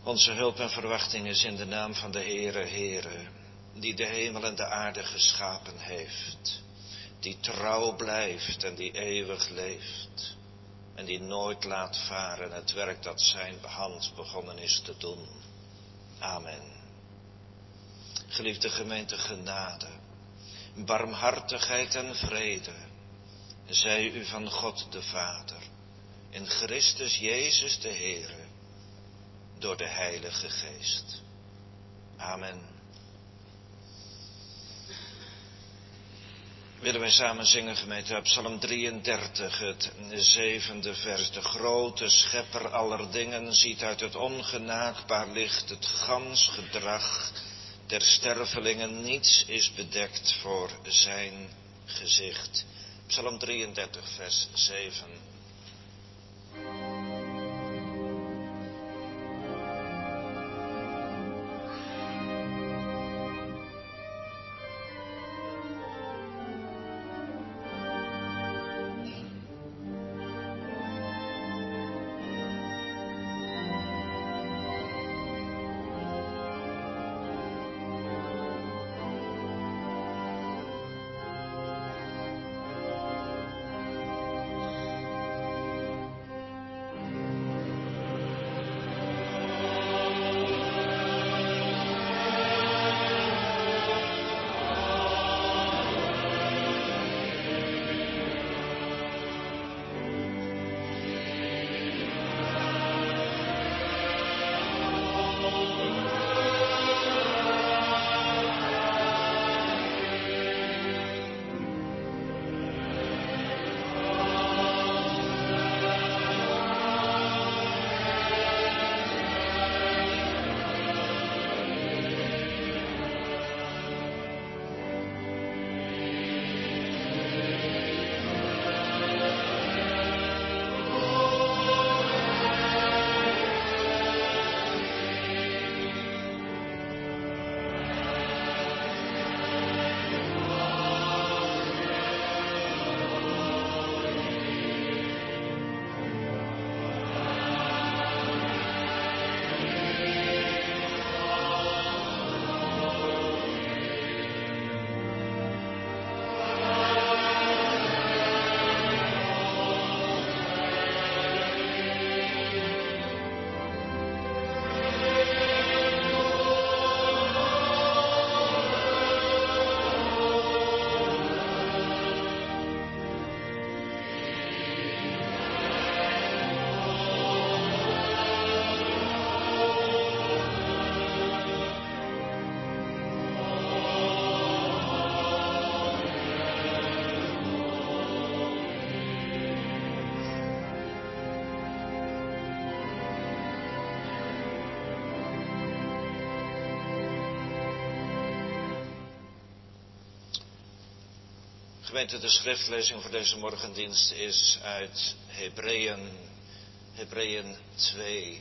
Onze hulp en verwachting is in de naam van de Heere, die de hemel en de aarde geschapen heeft, die trouw blijft en die eeuwig leeft en die nooit laat varen het werk dat zijn hand begonnen is te doen. Amen. Geliefde gemeente, genade, barmhartigheid en vrede zij u van God de Vader, in Christus Jezus de Heere, door de Heilige Geest. Amen. Willen wij samen zingen, gemeente, uit Psalm 33, het 7e vers. De grote schepper aller dingen ziet uit het ongenaakbaar licht het gans gedrag der stervelingen. Niets is bedekt voor zijn gezicht. Psalm 33, vers 7. Gemeente, de schriftlezing voor deze morgendienst is uit Hebreeën 2.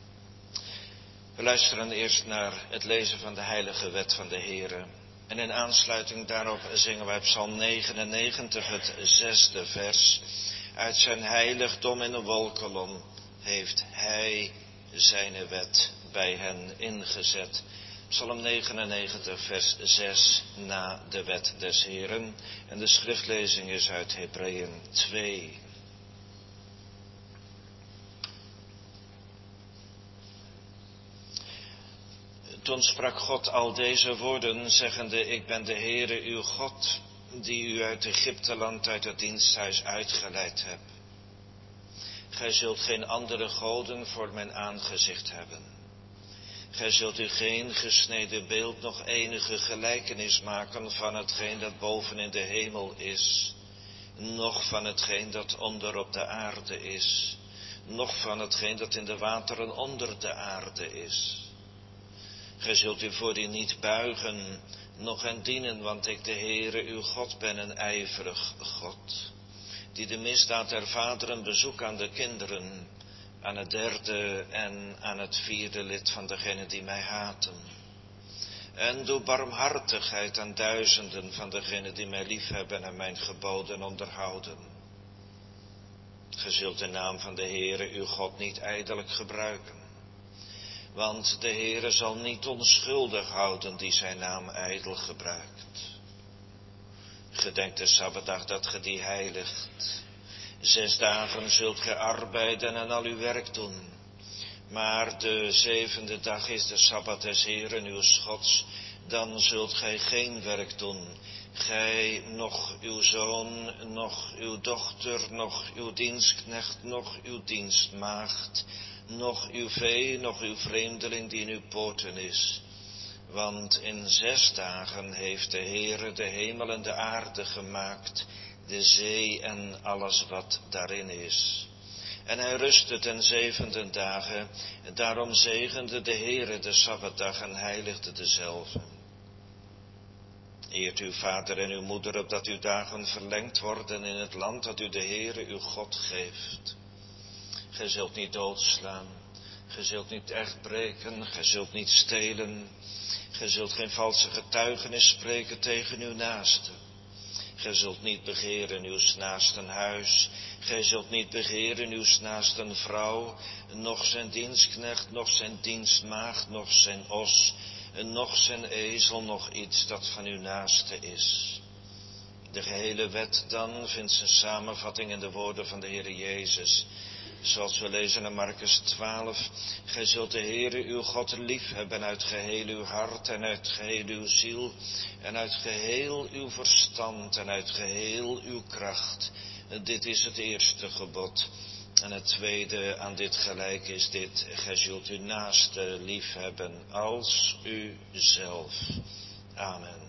We luisteren eerst naar het lezen van de heilige wet van de Heere. En in aansluiting daarop zingen wij Psalm 99, het 6e vers. Uit zijn heiligdom in een wolkolom heeft hij zijn wet bij hen ingezet. Psalm 99, vers 6, na de wet des Heeren. En de schriftlezing is uit Hebreeën 2. Toen sprak God al deze woorden, zeggende: Ik ben de Heere uw God, die u uit Egypteland, uit het diensthuis uitgeleid heb. Gij zult geen andere goden voor mijn aangezicht hebben. Gij zult u geen gesneden beeld, nog enige gelijkenis maken van hetgeen dat boven in de hemel is, noch van hetgeen dat onder op de aarde is, noch van hetgeen dat in de wateren onder de aarde is. Gij zult u voor die niet buigen, noch hen dienen, want ik de Heere uw God ben, een ijverig God, die de misdaad der vaderen bezoekt aan de kinderen, aan het derde en aan het vierde lid van degenen die mij haten. En doe barmhartigheid aan duizenden van degenen die mij liefhebben en mijn geboden onderhouden. Ge zult de naam van de Heere uw God niet ijdelijk gebruiken, Want de Heere zal niet onschuldig houden die zijn naam ijdel gebruikt. Gedenk de Sabbatdag dat ge die heiligt. 6 dagen zult ge arbeiden en al uw werk doen. Maar de 7e dag is de Sabbat des Heeren uws Gods. Dan zult gij geen werk doen. Gij, noch uw zoon, noch uw dochter, noch uw dienstknecht, noch uw dienstmaagd, noch uw vee, noch uw vreemdeling die in uw poorten is. Want in 6 dagen heeft de Heere de hemel en de aarde gemaakt, de zee en alles wat daarin is. En hij rustte ten 7e dagen, daarom zegende de Heere de Sabbatdag en heiligde dezelve. Eert uw vader en uw moeder, opdat uw dagen verlengd worden in het land dat u de Heere uw God geeft. Gij zult niet doodslaan, gij zult niet echt breken, gij zult niet stelen, gij zult geen valse getuigenis spreken tegen uw naaste. Gij zult niet begeren uws naasten huis, gij zult niet begeren uws naasten vrouw, noch zijn dienstknecht, noch zijn dienstmaagd, noch zijn os, noch zijn ezel, noch iets dat van uw naaste is. De gehele wet dan vindt zijn samenvatting in de woorden van de Heere Jezus. Zoals we lezen in Markus 12, gij zult de Heere uw God lief hebben uit geheel uw hart en uit geheel uw ziel en uit geheel uw verstand en uit geheel uw kracht. Dit is het eerste gebod. En het tweede aan dit gelijk is dit, gij zult uw naaste lief hebben als uzelf. Amen.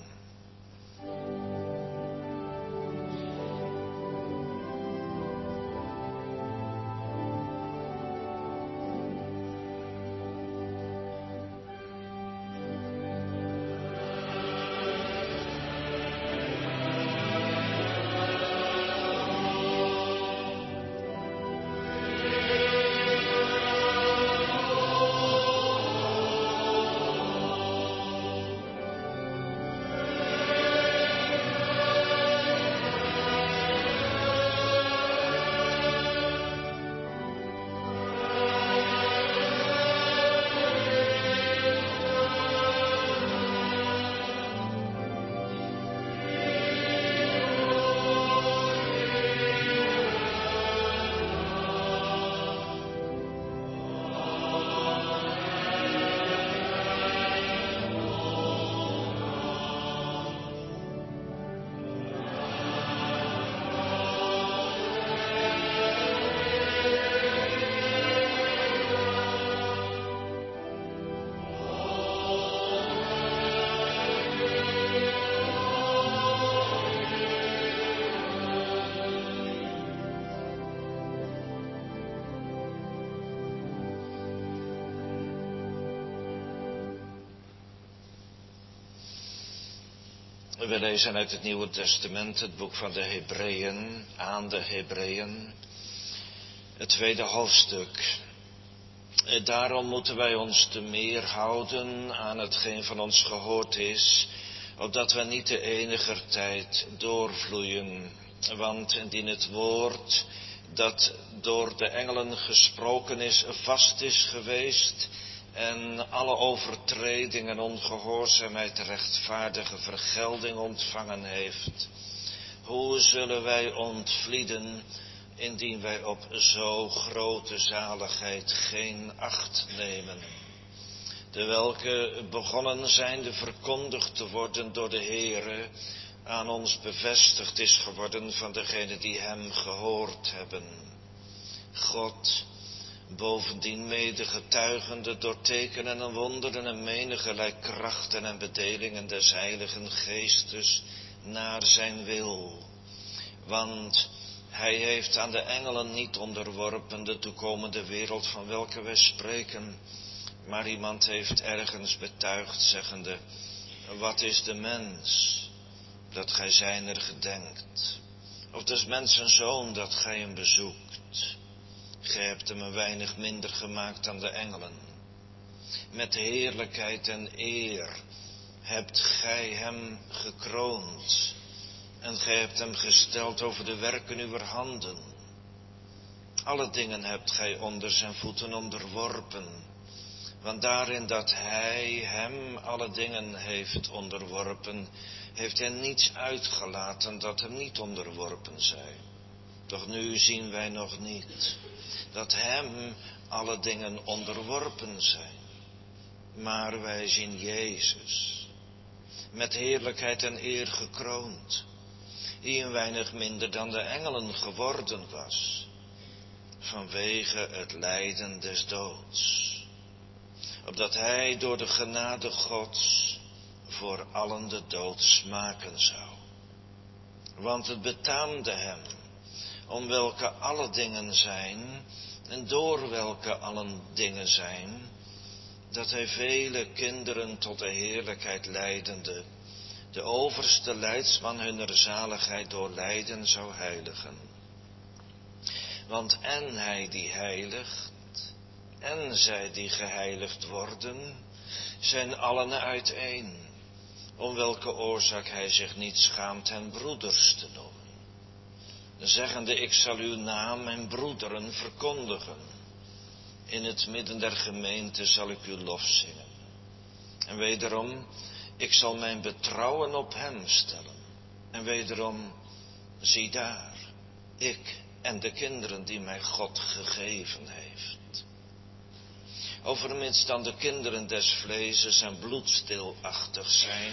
We lezen uit het Nieuwe Testament, het boek van de Hebreeën, aan de Hebreeën, het 2e hoofdstuk. Daarom moeten wij ons te meer houden aan hetgeen van ons gehoord is, opdat we niet te eniger tijd doorvloeien. Want indien het woord dat door de engelen gesproken is, vast is geweest, en alle overtreding en ongehoorzaamheid rechtvaardige vergelding ontvangen heeft, hoe zullen wij ontvlieden, indien wij op zo grote zaligheid geen acht nemen, de welke begonnen zijnde verkondigd te worden door de Heere, aan ons bevestigd is geworden van degenen die hem gehoord hebben. God, bovendien mede getuigende door tekenen en wonderen en menigelijk krachten en bedelingen des Heiligen Geestes naar zijn wil. Want hij heeft aan de engelen niet onderworpen de toekomende wereld van welke wij spreken, maar iemand heeft ergens betuigd, zeggende: wat is de mens, dat gij zijner gedenkt? Of des mensen zoon, dat gij hem bezoekt? Gij hebt hem een weinig minder gemaakt dan de engelen. Met heerlijkheid en eer hebt gij hem gekroond. En gij hebt hem gesteld over de werken uwer handen. Alle dingen hebt gij onder zijn voeten onderworpen. Want daarin dat hij hem alle dingen heeft onderworpen, heeft hij niets uitgelaten dat hem niet onderworpen zij. Doch nu zien wij nog niet dat hem alle dingen onderworpen zijn. Maar wij zien Jezus, met heerlijkheid en eer gekroond, die een weinig minder dan de engelen geworden was, vanwege het lijden des doods, opdat hij door de genade Gods voor allen de dood smaken zou. Want het betaamde hem, om welke alle dingen zijn, en door welke allen dingen zijn, dat hij vele kinderen tot de heerlijkheid leidende, de overste leidsman hunner zaligheid door lijden zou heiligen. Want en hij die heiligt, en zij die geheiligd worden, zijn allen uiteen, om welke oorzaak hij zich niet schaamt hen broeders te noemen. Zeggende, ik zal uw naam en broederen verkondigen. In het midden der gemeente zal ik uw lof zingen. En wederom, ik zal mijn betrouwen op hem stellen. En wederom, zie daar, ik en de kinderen die mij God gegeven heeft. Overmits dan de kinderen des vleeses en bloedstilachtig zijn,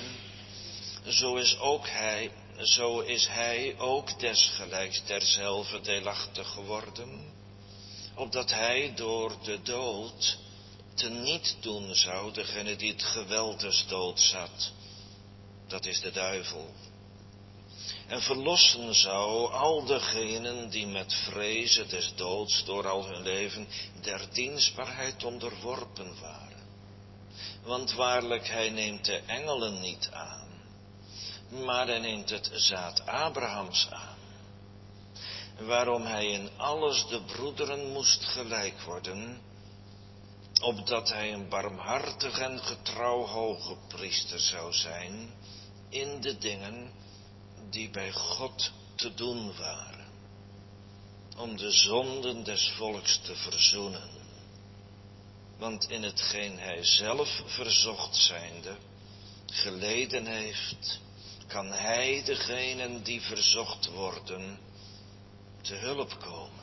zo is hij ook desgelijks derzelve deelachtig geworden, opdat hij door de dood teniet doen zou degene die het geweld des doods zat, dat is de duivel, en verlossen zou al degenen die met vrezen des doods door al hun leven der dienstbaarheid onderworpen waren. Want waarlijk, hij neemt de engelen niet aan, maar hij neemt het zaad Abrahams aan. Waarom hij in alles de broederen moest gelijk worden, opdat hij een barmhartig en getrouw hoge priester zou zijn in de dingen die bij God te doen waren, om de zonden des volks te verzoenen. Want in hetgeen hij zelf verzocht zijnde geleden heeft, kan hij degenen die verzocht worden te hulp komen.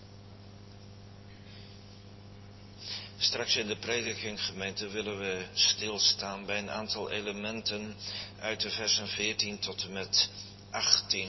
Straks in de prediking, gemeente, willen we stilstaan bij een aantal elementen uit de versen 14 tot en met 18.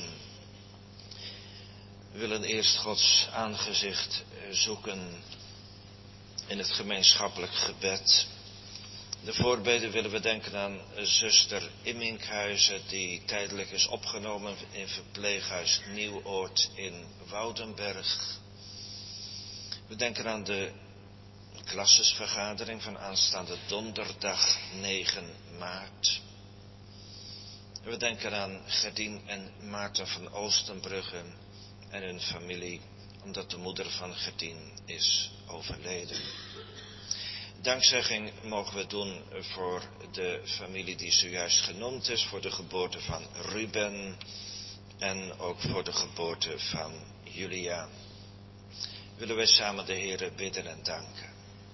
We willen eerst Gods aangezicht zoeken in het gemeenschappelijk gebed. De voorbeden willen we denken aan zuster Imminkhuizen, die tijdelijk is opgenomen in verpleeghuis Nieuwoord in Woudenberg. We denken aan de klassesvergadering van aanstaande donderdag 9 maart. We denken aan Gerdien en Maarten van Oostenbrugge en hun familie, omdat de moeder van Gerdien is overleden. Dankzegging mogen we doen voor de familie die zojuist genoemd is, voor de geboorte van Ruben en ook voor de geboorte van Julia. Willen wij samen de Heere bidden en danken.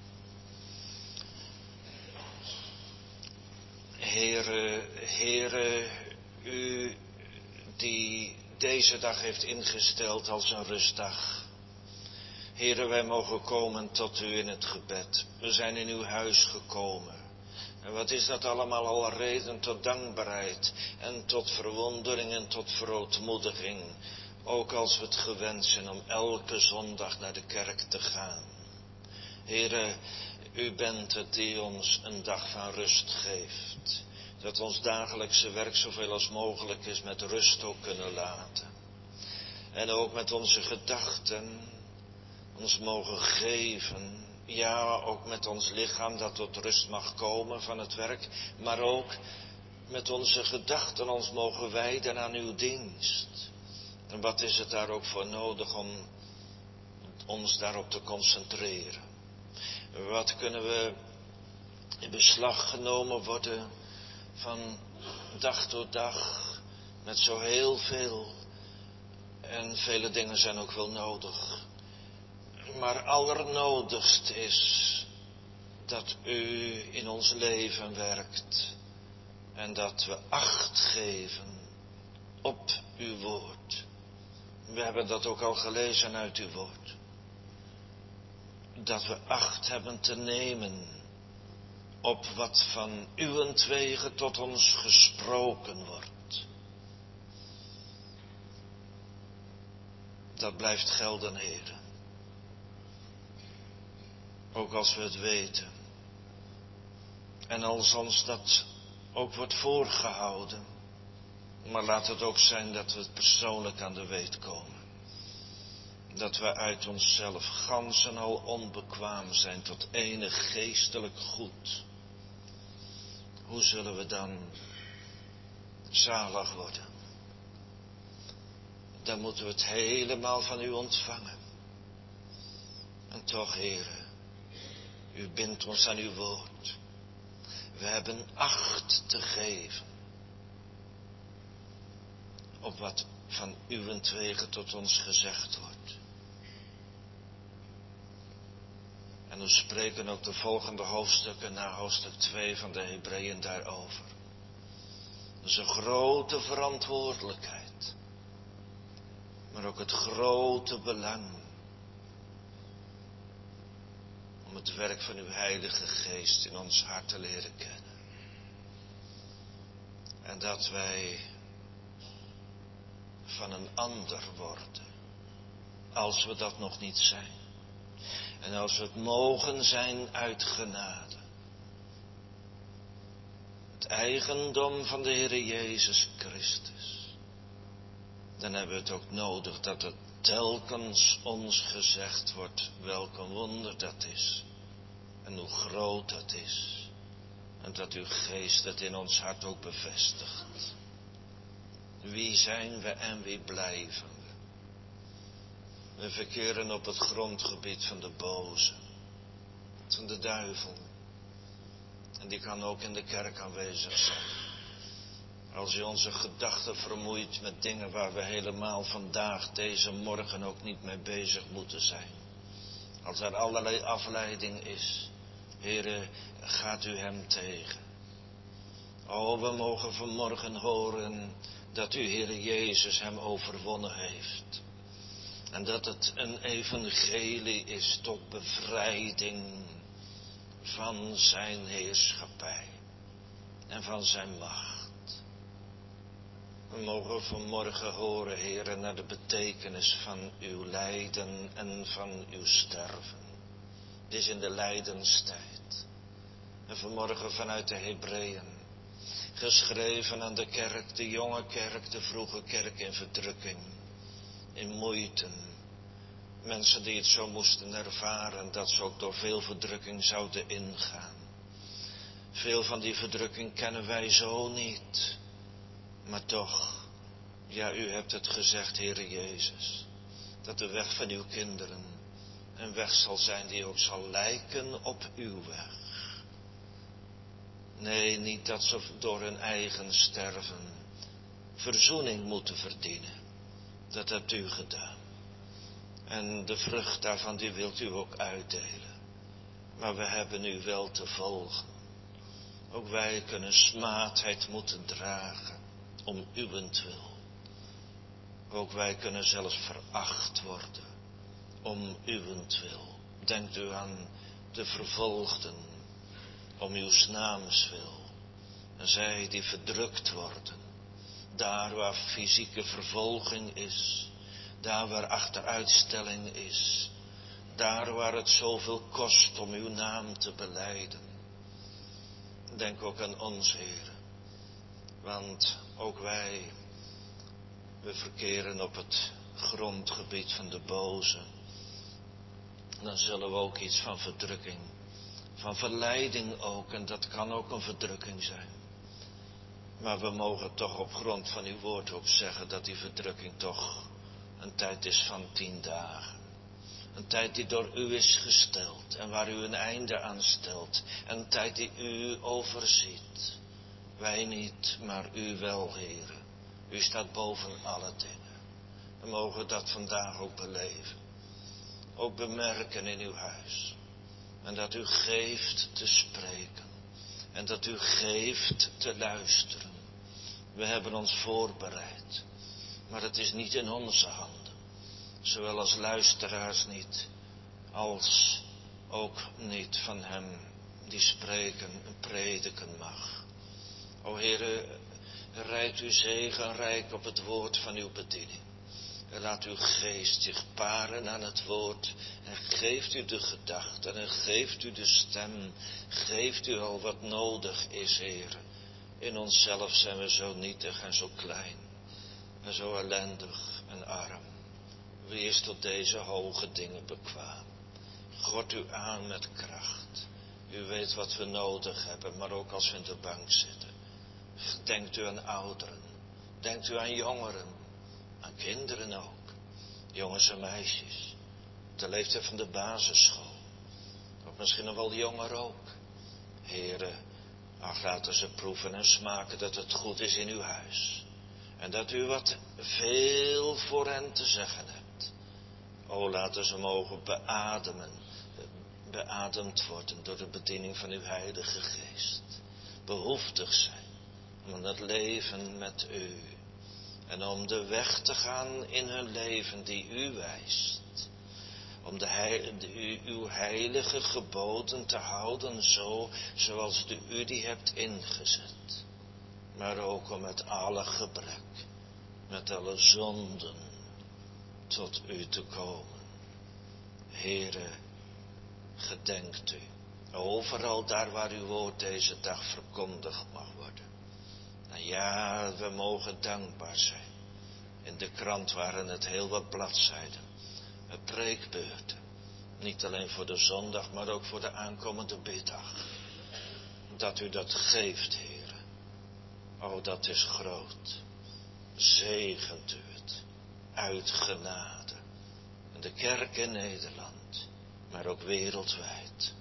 Heere, u die deze dag heeft ingesteld als een rustdag. Heere, wij mogen komen tot u in het gebed. We zijn in uw huis gekomen. En wat is dat allemaal al reden tot dankbaarheid en tot verwondering en tot verootmoediging. Ook als we het gewend zijn om elke zondag naar de kerk te gaan. Heere, u bent het die ons een dag van rust geeft. Dat ons dagelijkse werk zoveel als mogelijk is met rust ook kunnen laten. En ook met onze gedachten ons mogen geven. Ja, ook met ons lichaam dat tot rust mag komen van het werk. Maar ook met onze gedachten ons mogen wijden aan uw dienst. En wat is het daar ook voor nodig om ons daarop te concentreren? Wat kunnen we in beslag genomen worden van dag tot dag met zo heel veel. En vele dingen zijn ook wel nodig. Maar allernodigst is dat u in ons leven werkt en dat we acht geven op uw woord. We hebben dat ook al gelezen uit uw woord. Dat we acht hebben te nemen op wat van uwentwege tot ons gesproken wordt. Dat blijft gelden, Heere. Ook als we het weten. En als ons dat ook wordt voorgehouden. Maar laat het ook zijn dat we het persoonlijk aan de weet komen. Dat we uit onszelf gans en al onbekwaam zijn tot enig geestelijk goed. Hoe zullen we dan zalig worden? Dan moeten we het helemaal van u ontvangen. En toch, Heere, u bindt ons aan uw woord. We hebben acht te geven op wat van uwentwege tot ons gezegd wordt. En we spreken ook de volgende hoofdstukken na hoofdstuk 2 van de Hebreeën daarover. Dat is een grote verantwoordelijkheid. Maar ook het grote belang. Om het werk van uw Heilige Geest in ons hart te leren kennen. En dat wij van een ander worden. Als we dat nog niet zijn. En als we het mogen zijn uit genade. Het eigendom van de Heere Jezus Christus. Dan hebben we het ook nodig dat het telkens ons gezegd wordt welk een wonder dat is. En hoe groot dat is. En dat uw geest het in ons hart ook bevestigt. Wie zijn we en wie blijven we? We verkeren op het grondgebied van de boze. Van de duivel. En die kan ook in de kerk aanwezig zijn. Als u onze gedachten vermoeit met dingen waar we helemaal vandaag, deze morgen ook niet mee bezig moeten zijn. Als er allerlei afleiding is. Heere, gaat u hem tegen. O, we mogen vanmorgen horen dat u, Heere Jezus, hem overwonnen heeft. En dat het een evangelie is tot bevrijding van zijn heerschappij en van zijn macht. We mogen vanmorgen horen, Heere, naar de betekenis van uw lijden en van uw sterven. Het is in de lijdenstijd. En vanmorgen vanuit de Hebreeën, geschreven aan de kerk, de jonge kerk, de vroege kerk in verdrukking, in moeite. Mensen die het zo moesten ervaren, dat ze ook door veel verdrukking zouden ingaan. Veel van die verdrukking kennen wij zo niet. Maar toch, ja, u hebt het gezegd, Heere Jezus, dat de weg van uw kinderen een weg zal zijn die ook zal lijken op uw weg. Nee, niet dat ze door hun eigen sterven verzoening moeten verdienen. Dat hebt u gedaan. En de vrucht daarvan, die wilt u ook uitdelen. Maar we hebben u wel te volgen. Ook wij kunnen smaadheid moeten dragen om uwentwil. Ook wij kunnen zelfs veracht worden om uwentwil. Denkt u aan de vervolgden om uw naams wil. En zij die verdrukt worden. Daar waar fysieke vervolging is. Daar waar achteruitstelling is. Daar waar het zoveel kost om uw naam te belijden. Denk ook aan ons, Heer. Want ook wij, we verkeren op het grondgebied van de boze. Dan zullen we ook iets van verdrukking, van verleiding ook, en dat kan ook een verdrukking zijn. Maar we mogen toch op grond van uw woord ook zeggen dat die verdrukking toch een tijd is van 10 dagen. Een tijd die door u is gesteld en waar u een einde aan stelt. Een tijd die u overziet. Wij niet, maar u wel, Heere. U staat boven alle dingen. We mogen dat vandaag ook beleven. Ook bemerken in uw huis. En dat u geeft te spreken. En dat u geeft te luisteren. We hebben ons voorbereid. Maar het is niet in onze handen. Zowel als luisteraars niet. Als ook niet van hem die spreken en prediken mag. O Heere, rijd uw zegen rijk op het woord van uw bediening. En laat uw geest zich paren aan het woord. En geeft u de gedachten en geeft u de stem. Geeft u al wat nodig is, Heere. In onszelf zijn we zo nietig en zo klein. En zo ellendig en arm. Wie is tot deze hoge dingen bekwaam? God u aan met kracht. U weet wat we nodig hebben, maar ook als we in de bank zitten. Denkt u aan ouderen. Denkt u aan jongeren. Aan kinderen ook. Jongens en meisjes. De leeftijd van de basisschool. Of misschien nog wel jonger ook. Heere, ach, laten ze proeven en smaken dat het goed is in uw huis. En dat u wat veel voor hen te zeggen hebt. O, laten ze mogen beademd worden door de bediening van uw Heilige Geest. Behoeftig zijn om het leven met u. En om de weg te gaan in hun leven die u wijst. Om uw heilige geboden te houden zoals u die hebt ingezet. Maar ook om met alle gebrek, met alle zonden tot u te komen. Heere, gedenkt u. Overal daar waar uw woord deze dag verkondigd mag worden. En ja, we mogen dankbaar zijn. In de krant waren het heel wat bladzijden. Preekbeurten. Niet alleen voor de zondag, maar ook voor de aankomende biddag. Dat u dat geeft, Heere. O, dat is groot. Zegent u het. Uit genade. En de kerk in Nederland. Maar ook wereldwijd.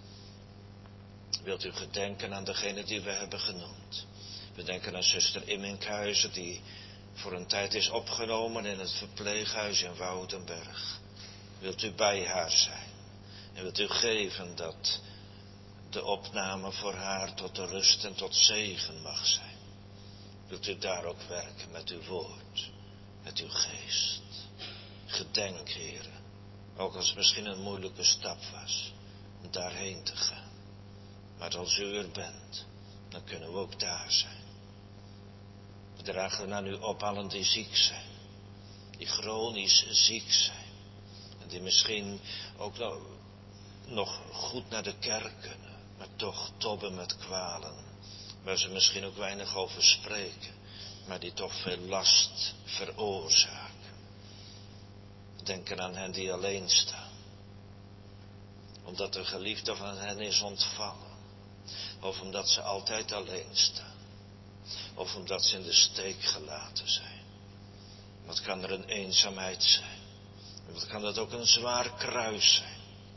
Wilt u gedenken aan degene die we hebben genoemd. We denken aan zuster Imminkhuizen die voor een tijd is opgenomen in het verpleeghuis in Woudenberg. Wilt u bij haar zijn. En wilt u geven dat de opname voor haar tot de rust en tot zegen mag zijn. Wilt u daar ook werken met uw woord. Met uw geest. Gedenk, Heere. Ook als het misschien een moeilijke stap was. Om daarheen te gaan. Maar als u er bent. Dan kunnen we ook daar zijn. We dragen naar u op allen die ziek zijn. Die chronisch ziek zijn. En die misschien ook nog goed naar de kerk kunnen. Maar toch tobben met kwalen. Waar ze misschien ook weinig over spreken. Maar die toch veel last veroorzaken. Denken aan hen die alleen staan. Omdat de geliefde van hen is ontvallen. Of omdat ze altijd alleen staan. Of omdat ze in de steek gelaten zijn. Wat kan er een eenzaamheid zijn? En wat kan dat ook een zwaar kruis zijn?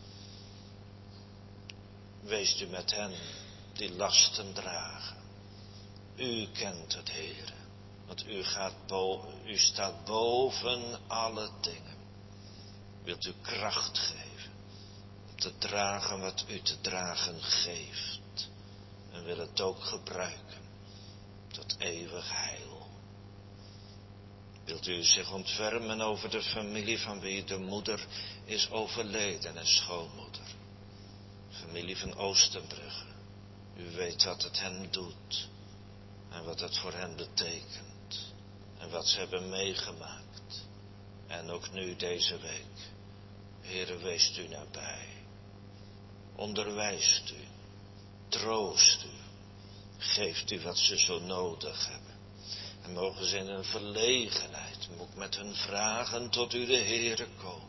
Wees u met hen die lasten dragen. U kent het, Heere. Want u staat boven alle dingen. Wilt u kracht geven. Om te dragen wat u te dragen geeft. En wil het ook gebruiken. Tot eeuwig heil. Wilt u zich ontfermen over de familie van wie de moeder is overleden en schoonmoeder. Familie van Oostenbrugge. U weet wat het hen doet. En wat het voor hen betekent. En wat ze hebben meegemaakt. En ook nu deze week. Heere, weest u nabij. Onderwijst u. Troost u. Geeft u wat ze zo nodig hebben. En mogen ze in een verlegenheid, ook met hun vragen tot u de Heere komen.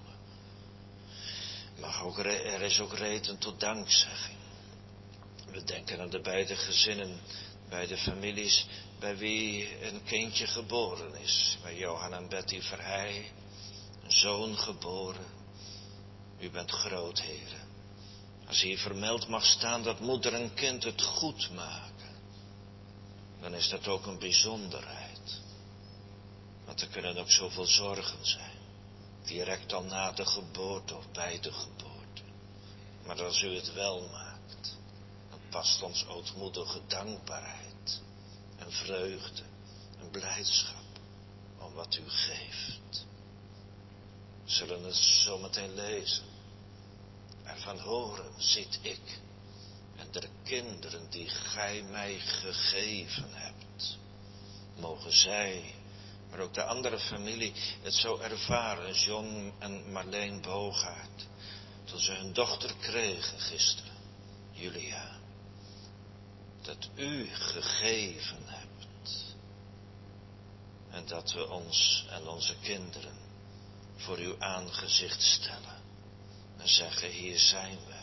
Er is ook reden tot dankzegging. We denken aan de beide gezinnen, beide families, bij wie een kindje geboren is. Bij Johan en Betty Verheij, een zoon geboren. U bent groot, Heere. Als hier vermeld mag staan dat moeder en kind het goed maken, dan is dat ook een bijzonderheid. Want er kunnen ook zoveel zorgen zijn. Direct al na de geboorte of bij de geboorte. Maar als u het wel maakt, dan past ons ootmoedige dankbaarheid en vreugde en blijdschap om wat u geeft. We zullen het zometeen lezen. Ervan horen, ziet ik en de kinderen die gij mij gegeven hebt. Mogen zij, maar ook de andere familie, het zo ervaren, John en Marleen Bogaert, toen ze hun dochter kregen gisteren, Julia, dat u gegeven hebt. En dat we ons en onze kinderen voor uw aangezicht stellen en zeggen, hier zijn wij.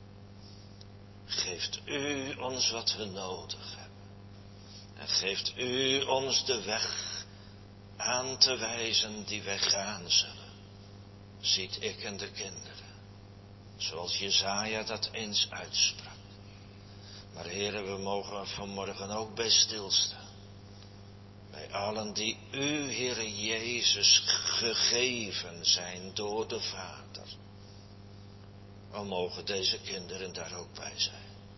Geeft u ons wat we nodig hebben. En geeft u ons de weg aan te wijzen die wij gaan zullen. Ziet ik en de kinderen. Zoals Jesaja dat eens uitsprak. Maar heren, we mogen er vanmorgen ook bij stilstaan. Bij allen die u, Heere Jezus, gegeven zijn door de Vader. Dan mogen deze kinderen daar ook bij zijn.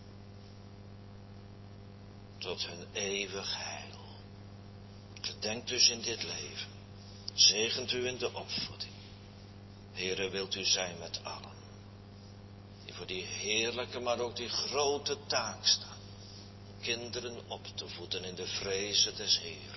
Tot hun eeuwig heil. Gedenkt dus in dit leven. Zegent u in de opvoeding. Heere, wilt u zijn met allen. Die voor die heerlijke, maar ook die grote taak staan. Kinderen op te voeden in de vrezen des Heeren.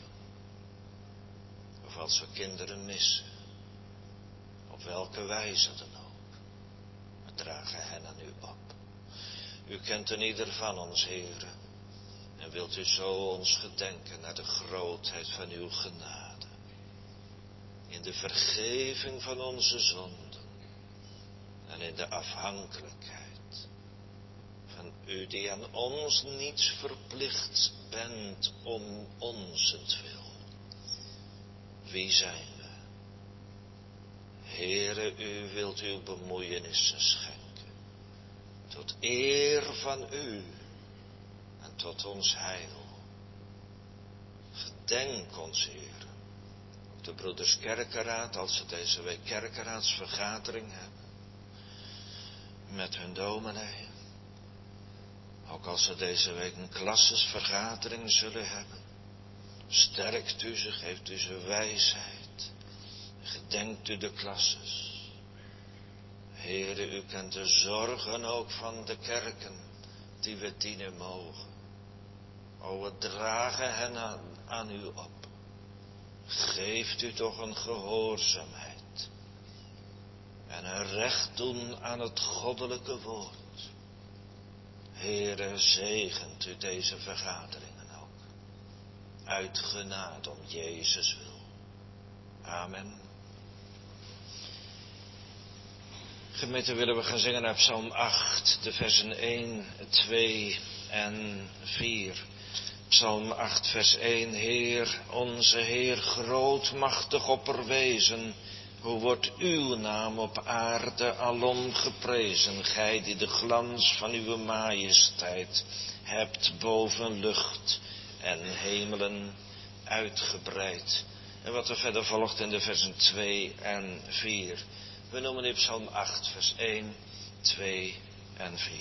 Of als we kinderen missen. Op welke wijze dan ook. We dragen hen aan u op. U kent een ieder van ons, Heere. En wilt u zo ons gedenken naar de grootheid van uw genade. In de vergeving van onze zonden. En in de afhankelijkheid van u die aan ons niets verplicht bent om onzentwil. Wie zijn we? Heere, u wilt uw bemoeienissen schenken. Tot eer van u. En tot ons heil. Gedenk ons, Heer. Ook de broeders kerkenraad, als ze deze week kerkenraadsvergadering hebben. Met hun dominee. Ook als ze deze week een klassesvergadering zullen hebben. Sterkt u ze, geeft u ze wijsheid. Gedenkt u de klasses. Heere, u kent de zorgen ook van de kerken die we dienen mogen. O, we dragen hen aan u op. Geeft u toch een gehoorzaamheid. En een recht doen aan het goddelijke woord. Heere, zegent u deze vergaderingen ook. Uit genade om Jezus wil. Amen. Gemeente, willen we gaan zingen naar Psalm 8, de versen 1, 2 en 4. Psalm 8, vers 1. Heer, onze Heer, grootmachtig opperwezen, hoe wordt uw naam op aarde alom geprezen, gij die de glans van uw majesteit hebt boven lucht en hemelen uitgebreid. En wat er verder volgt in de versen 2 en 4. We noemen dit Psalm 8, vers 1, 2 en 4.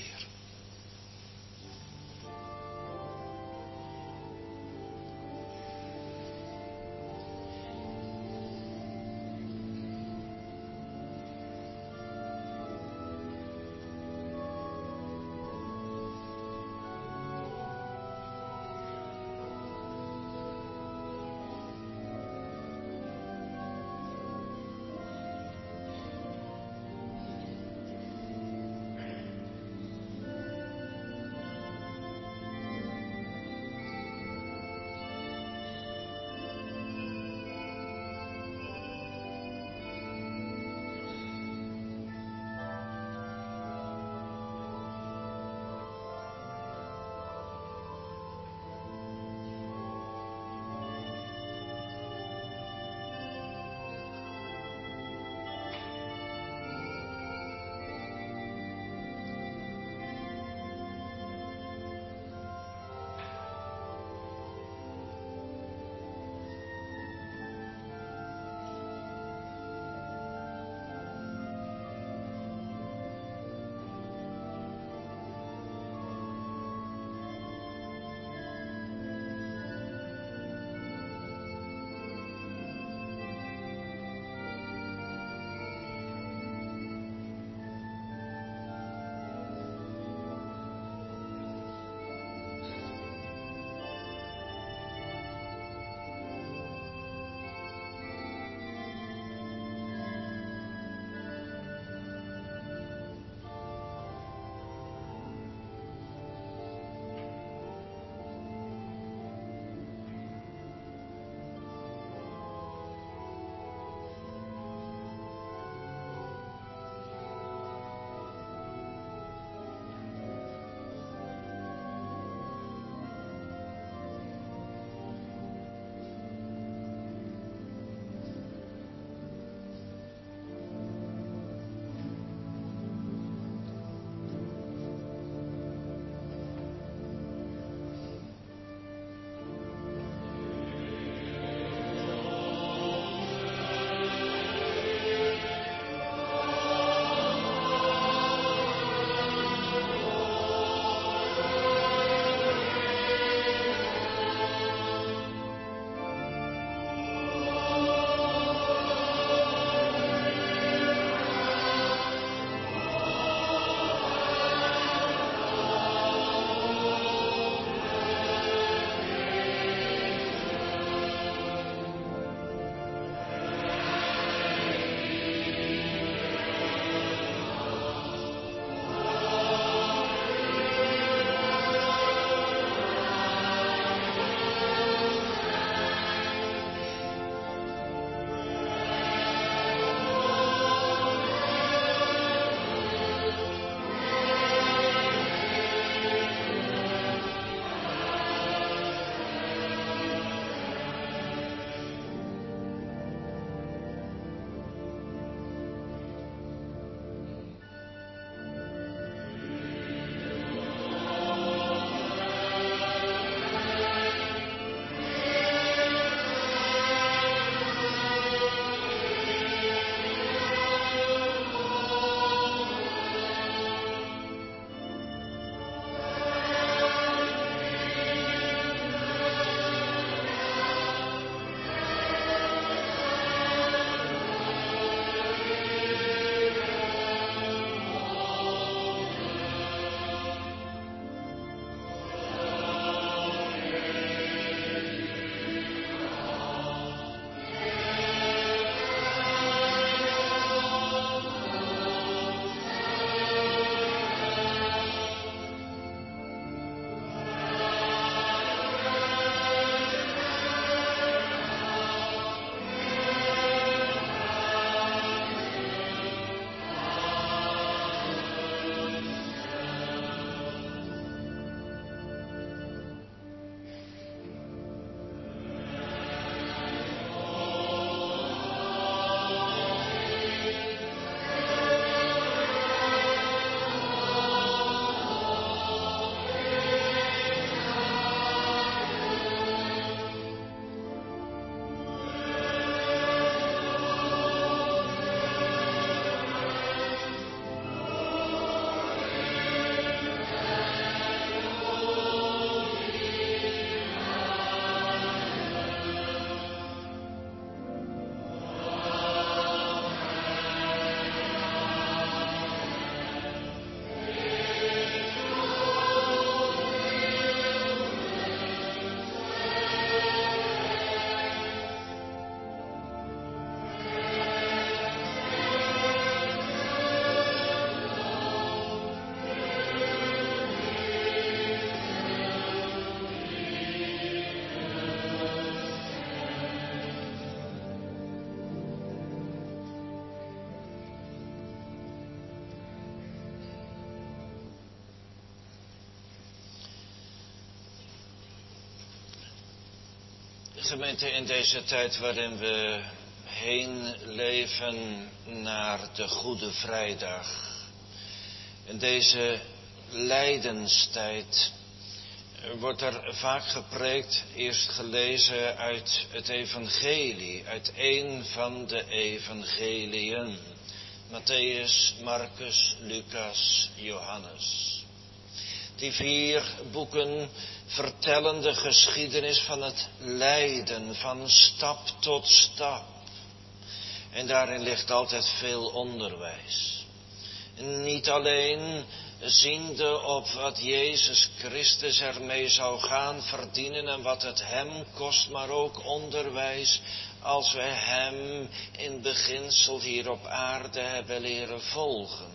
Gemeente, in deze tijd waarin we heen leven naar de Goede Vrijdag, in deze lijdenstijd, wordt er vaak gepreekt, eerst gelezen uit het evangelie, uit een van de evangeliën. Mattheüs, Marcus, Lucas, Johannes. Die 4 boeken vertellen de geschiedenis van het lijden, van stap tot stap. En daarin ligt altijd veel onderwijs. Niet alleen ziende op wat Jezus Christus ermee zou gaan verdienen en wat het hem kost, maar ook onderwijs als wij hem in beginsel hier op aarde hebben leren volgen.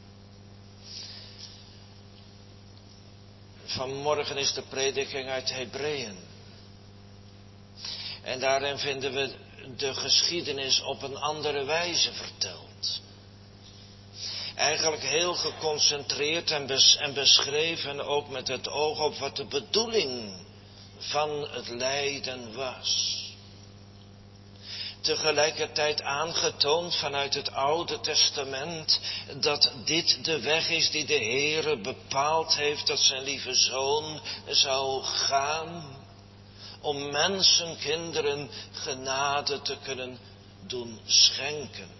Vanmorgen is de prediking uit Hebreeën. En daarin vinden we de geschiedenis op een andere wijze verteld. Eigenlijk heel geconcentreerd en beschreven ook met het oog op wat de bedoeling van het lijden was. Tegelijkertijd aangetoond vanuit het Oude Testament dat dit de weg is die de Heere bepaald heeft, dat zijn lieve Zoon zou gaan om mensenkinderen genade te kunnen doen schenken.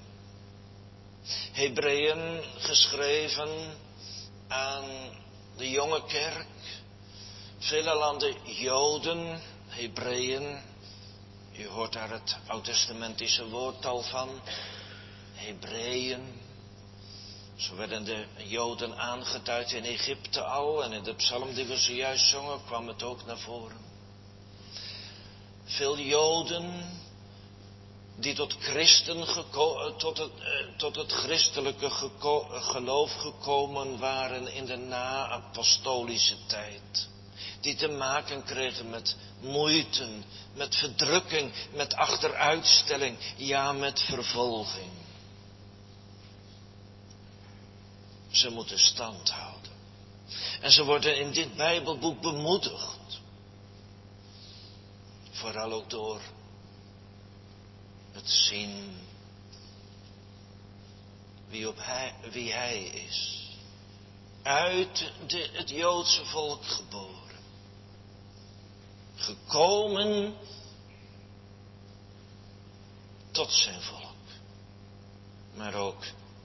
Hebreeën geschreven aan de jonge kerk, veelal aan de Joden, Hebreeën. U hoort daar het oud-testamentische woordtal van, Hebreeën. Zo werden de Joden aangeduid in Egypte al en in de psalm die we zojuist zongen kwam het ook naar voren. Veel Joden die tot het christelijke geloof gekomen waren in de na-apostolische tijd. Die te maken kregen met moeite, met verdrukking, met achteruitstelling, ja met vervolging. Ze moeten stand houden. En ze worden in dit Bijbelboek bemoedigd. Vooral ook door het zien wie hij is. Uit het Joodse volk geboren. Gekomen tot zijn volk. Maar ook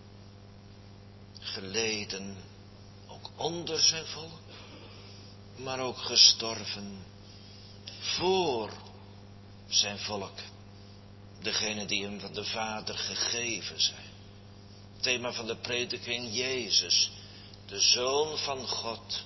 geleden, ook onder zijn volk. Maar ook gestorven voor zijn volk. Degene die hem van de Vader gegeven zijn. Thema van de prediking: Jezus, de Zoon van God.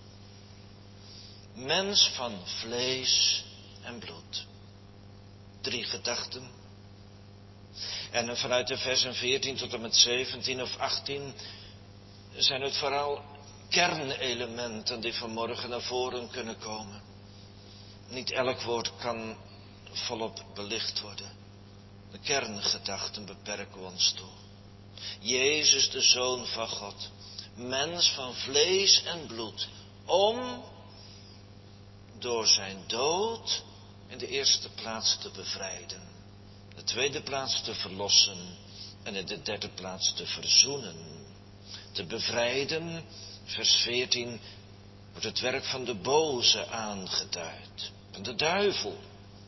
Mens van vlees en bloed. 3 gedachten. En vanuit de versen 14 tot en met 17 of 18 zijn het vooral kernelementen die vanmorgen naar voren kunnen komen. Niet elk woord kan volop belicht worden. De kerngedachten beperken we ons toe. Jezus, de Zoon van God, mens van vlees en bloed, om door zijn dood in de eerste plaats te bevrijden, de tweede plaats te verlossen en in de derde plaats te verzoenen. Te bevrijden, vers 14, wordt het werk van de boze aangeduid, van de duivel.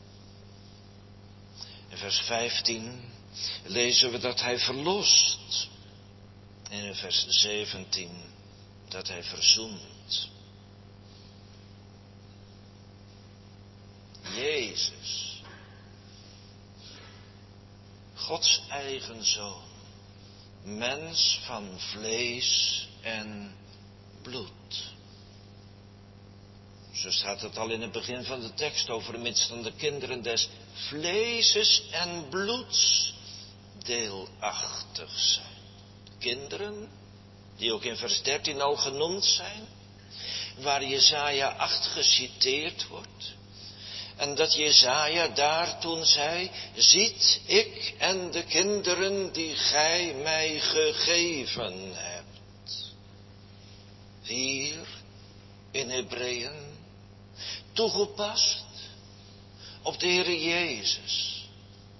In vers 15 lezen we dat hij verlost. En in vers 17 dat hij verzoent. Jezus, Gods eigen Zoon, mens van vlees en bloed. Zo staat het al in het begin van de tekst over de midst van de kinderen des vleeses en bloeds deelachtig zijn. Kinderen, die ook in vers 13 al genoemd zijn, waar Jesaja 8 geciteerd wordt. En dat Jesaja daar toen zei: ziet, ik en de kinderen die gij mij gegeven hebt. Hier in Hebreeën toegepast op de Heere Jezus,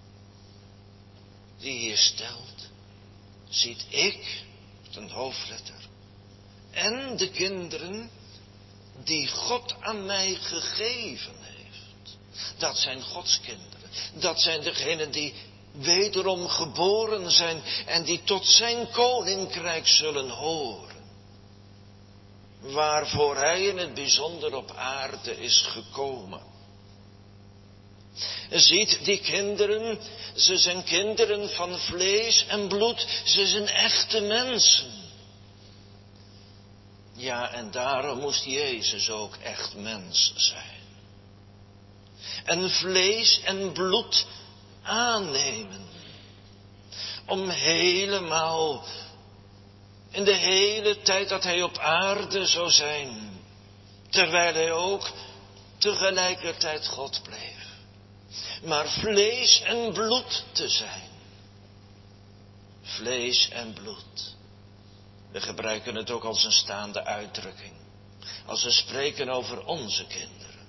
die hier stelt, ziet ik, een hoofdletter, en de kinderen die God aan mij gegeven heeft. Dat zijn Gods kinderen. Dat zijn degenen die wederom geboren zijn en die tot zijn koninkrijk zullen horen. Waarvoor hij in het bijzonder op aarde is gekomen. Ziet die kinderen, ze zijn kinderen van vlees en bloed, ze zijn echte mensen. Ja, en daarom moest Jezus ook echt mens zijn. En vlees en bloed aannemen. Om helemaal, in de hele tijd dat hij op aarde zou zijn, terwijl hij ook tegelijkertijd God bleef. Maar vlees en bloed te zijn. Vlees en bloed. We gebruiken het ook als een staande uitdrukking. Als we spreken over onze kinderen.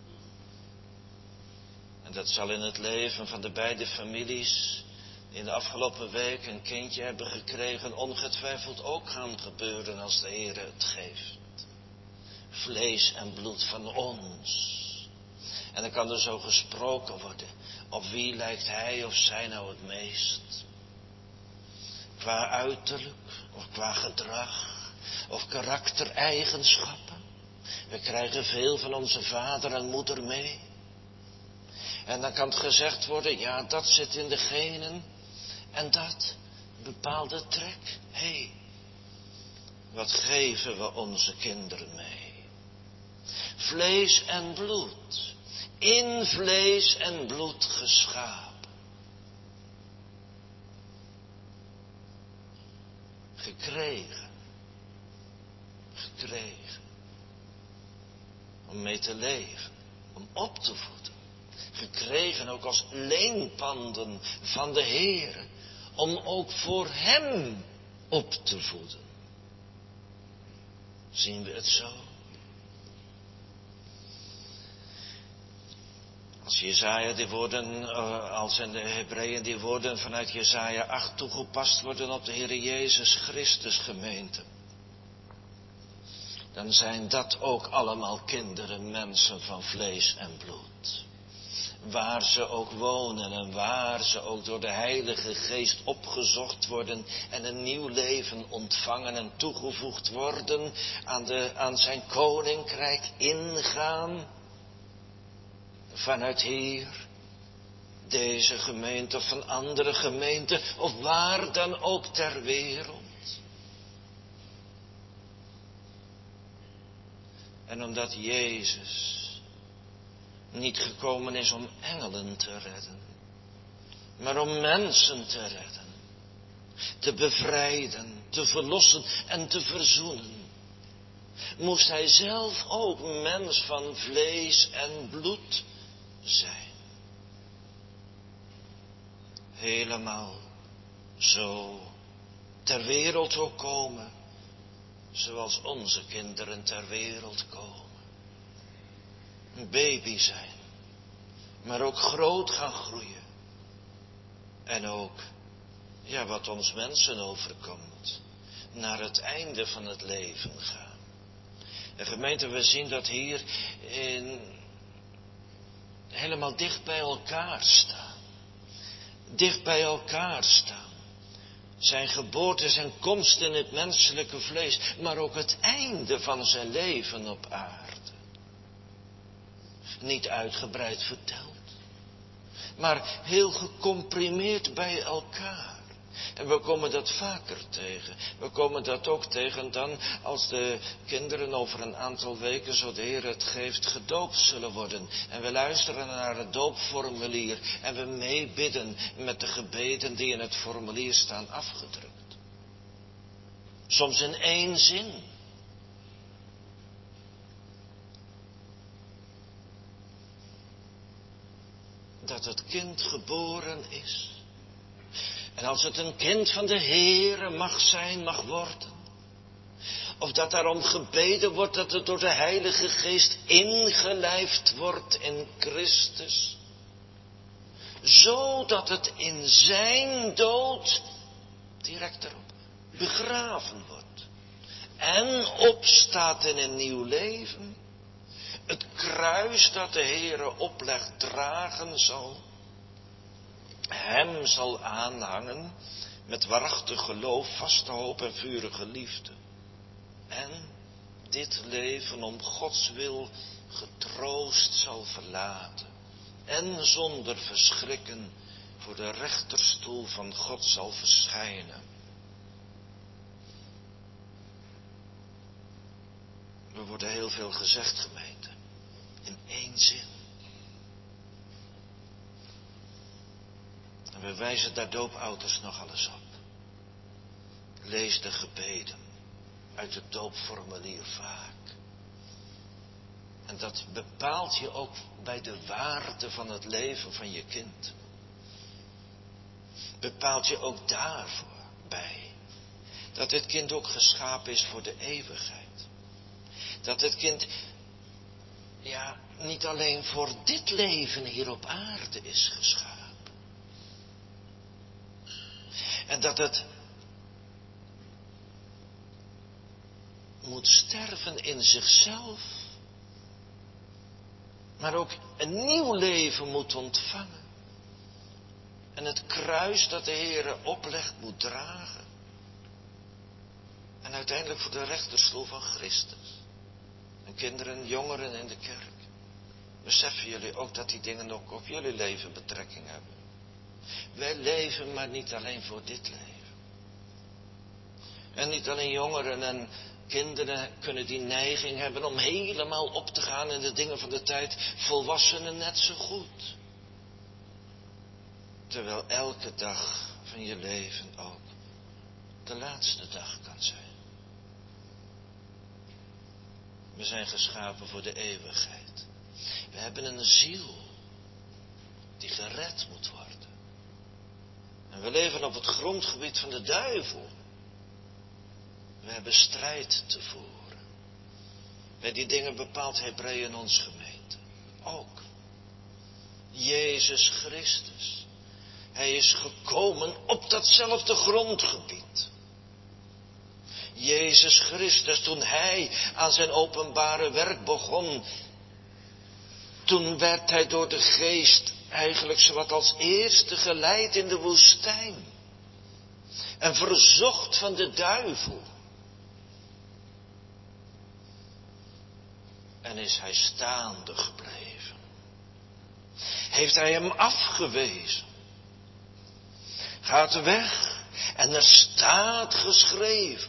En dat zal in het leven van de beide families die in de afgelopen week een kindje hebben gekregen ongetwijfeld ook gaan gebeuren als de Heer het geeft. Vlees en bloed van ons. En dan kan er zo gesproken worden. Op wie lijkt hij of zij nou het meest? Qua uiterlijk, of qua gedrag, of karaktereigenschappen. We krijgen veel van onze vader en moeder mee. En dan kan het gezegd worden, ja, dat zit in de genen. En dat, bepaalde trek. Hé, wat geven we onze kinderen mee? Vlees en bloed. In vlees en bloed geschapen. Gekregen. Om mee te leven. Om op te voeden. Gekregen ook als leenpanden van de Heer. Om ook voor hem op te voeden. Zien we het zo? Als Jesaja die woorden, als in de Hebreeën die woorden vanuit Jesaja 8 toegepast worden op de Heere Jezus Christus gemeente. Dan zijn dat ook allemaal kinderen, mensen van vlees en bloed. Waar ze ook wonen en waar ze ook door de Heilige Geest opgezocht worden en een nieuw leven ontvangen en toegevoegd worden aan zijn koninkrijk ingaan. Vanuit hier, deze gemeente of van andere gemeenten of waar dan ook ter wereld. En omdat Jezus niet gekomen is om engelen te redden, maar om mensen te redden, te bevrijden, te verlossen en te verzoenen, moest hij zelf ook mens van vlees en bloed zijn. Helemaal zo ter wereld ook komen, zoals onze kinderen ter wereld komen. Een baby zijn, maar ook groot gaan groeien. En ook, ja, wat ons mensen overkomt, naar het einde van het leven gaan. En gemeente, we zien dat hier helemaal dicht bij elkaar staan. Dicht bij elkaar staan. Zijn geboorte, zijn komst in het menselijke vlees, maar ook het einde van zijn leven op aarde. Niet uitgebreid verteld, maar heel gecomprimeerd bij elkaar. En we komen dat vaker tegen. We komen dat ook tegen dan als de kinderen over een aantal weken, zo de Heer het geeft, gedoopt zullen worden. En we luisteren naar het doopformulier en we meebidden met de gebeden die in het formulier staan afgedrukt. Soms in één zin. Dat het kind geboren is. En als het een kind van de Heere mag zijn, mag worden. Of dat daarom gebeden wordt dat het door de Heilige Geest ingelijfd wordt in Christus. zodat het in zijn dood direct erop begraven wordt en opstaat in een nieuw leven, het kruis dat de Heere oplegt dragen zal, hem zal aanhangen met waarachtig geloof, vaste hoop en vurige liefde. En dit leven om Gods wil getroost zal verlaten en zonder verschrikken voor de rechterstoel van God zal verschijnen. Er wordt heel veel gezegd, gemeente, in één zin. En we wijzen daar doopouders nog alles op. Lees de gebeden uit het doopformulier vaak. En dat bepaalt je ook bij de waarde van het leven van je kind. Bepaalt je ook daarvoor bij. Dat het kind ook geschapen is voor de eeuwigheid. Dat het kind, niet alleen voor dit leven hier op aarde is geschapen. En dat het moet sterven in zichzelf, maar ook een nieuw leven moet ontvangen. En het kruis dat de Heere oplegt moet dragen. En uiteindelijk voor de rechterstoel van Christus. En kinderen en jongeren in de kerk. Beseffen jullie ook dat die dingen ook op jullie leven betrekking hebben? Wij leven maar niet alleen voor dit leven. En niet alleen jongeren en kinderen kunnen die neiging hebben om helemaal op te gaan in de dingen van de tijd. Volwassenen net zo goed. Terwijl elke dag van je leven ook de laatste dag kan zijn. We zijn geschapen voor de eeuwigheid. We hebben een ziel die gered moet worden. En we leven op het grondgebied van de duivel. We hebben strijd te voeren. Bij die dingen bepaalt Hebreeën ons gemeente. Ook Jezus Christus. Hij is gekomen op datzelfde grondgebied. Jezus Christus, toen hij aan zijn openbare werk begon, toen werd hij door de Geest eigenlijk zowat als eerste geleid in de woestijn. En verzocht van de duivel. En is hij staande gebleven. Heeft hij hem afgewezen. Gaat weg. En er staat geschreven.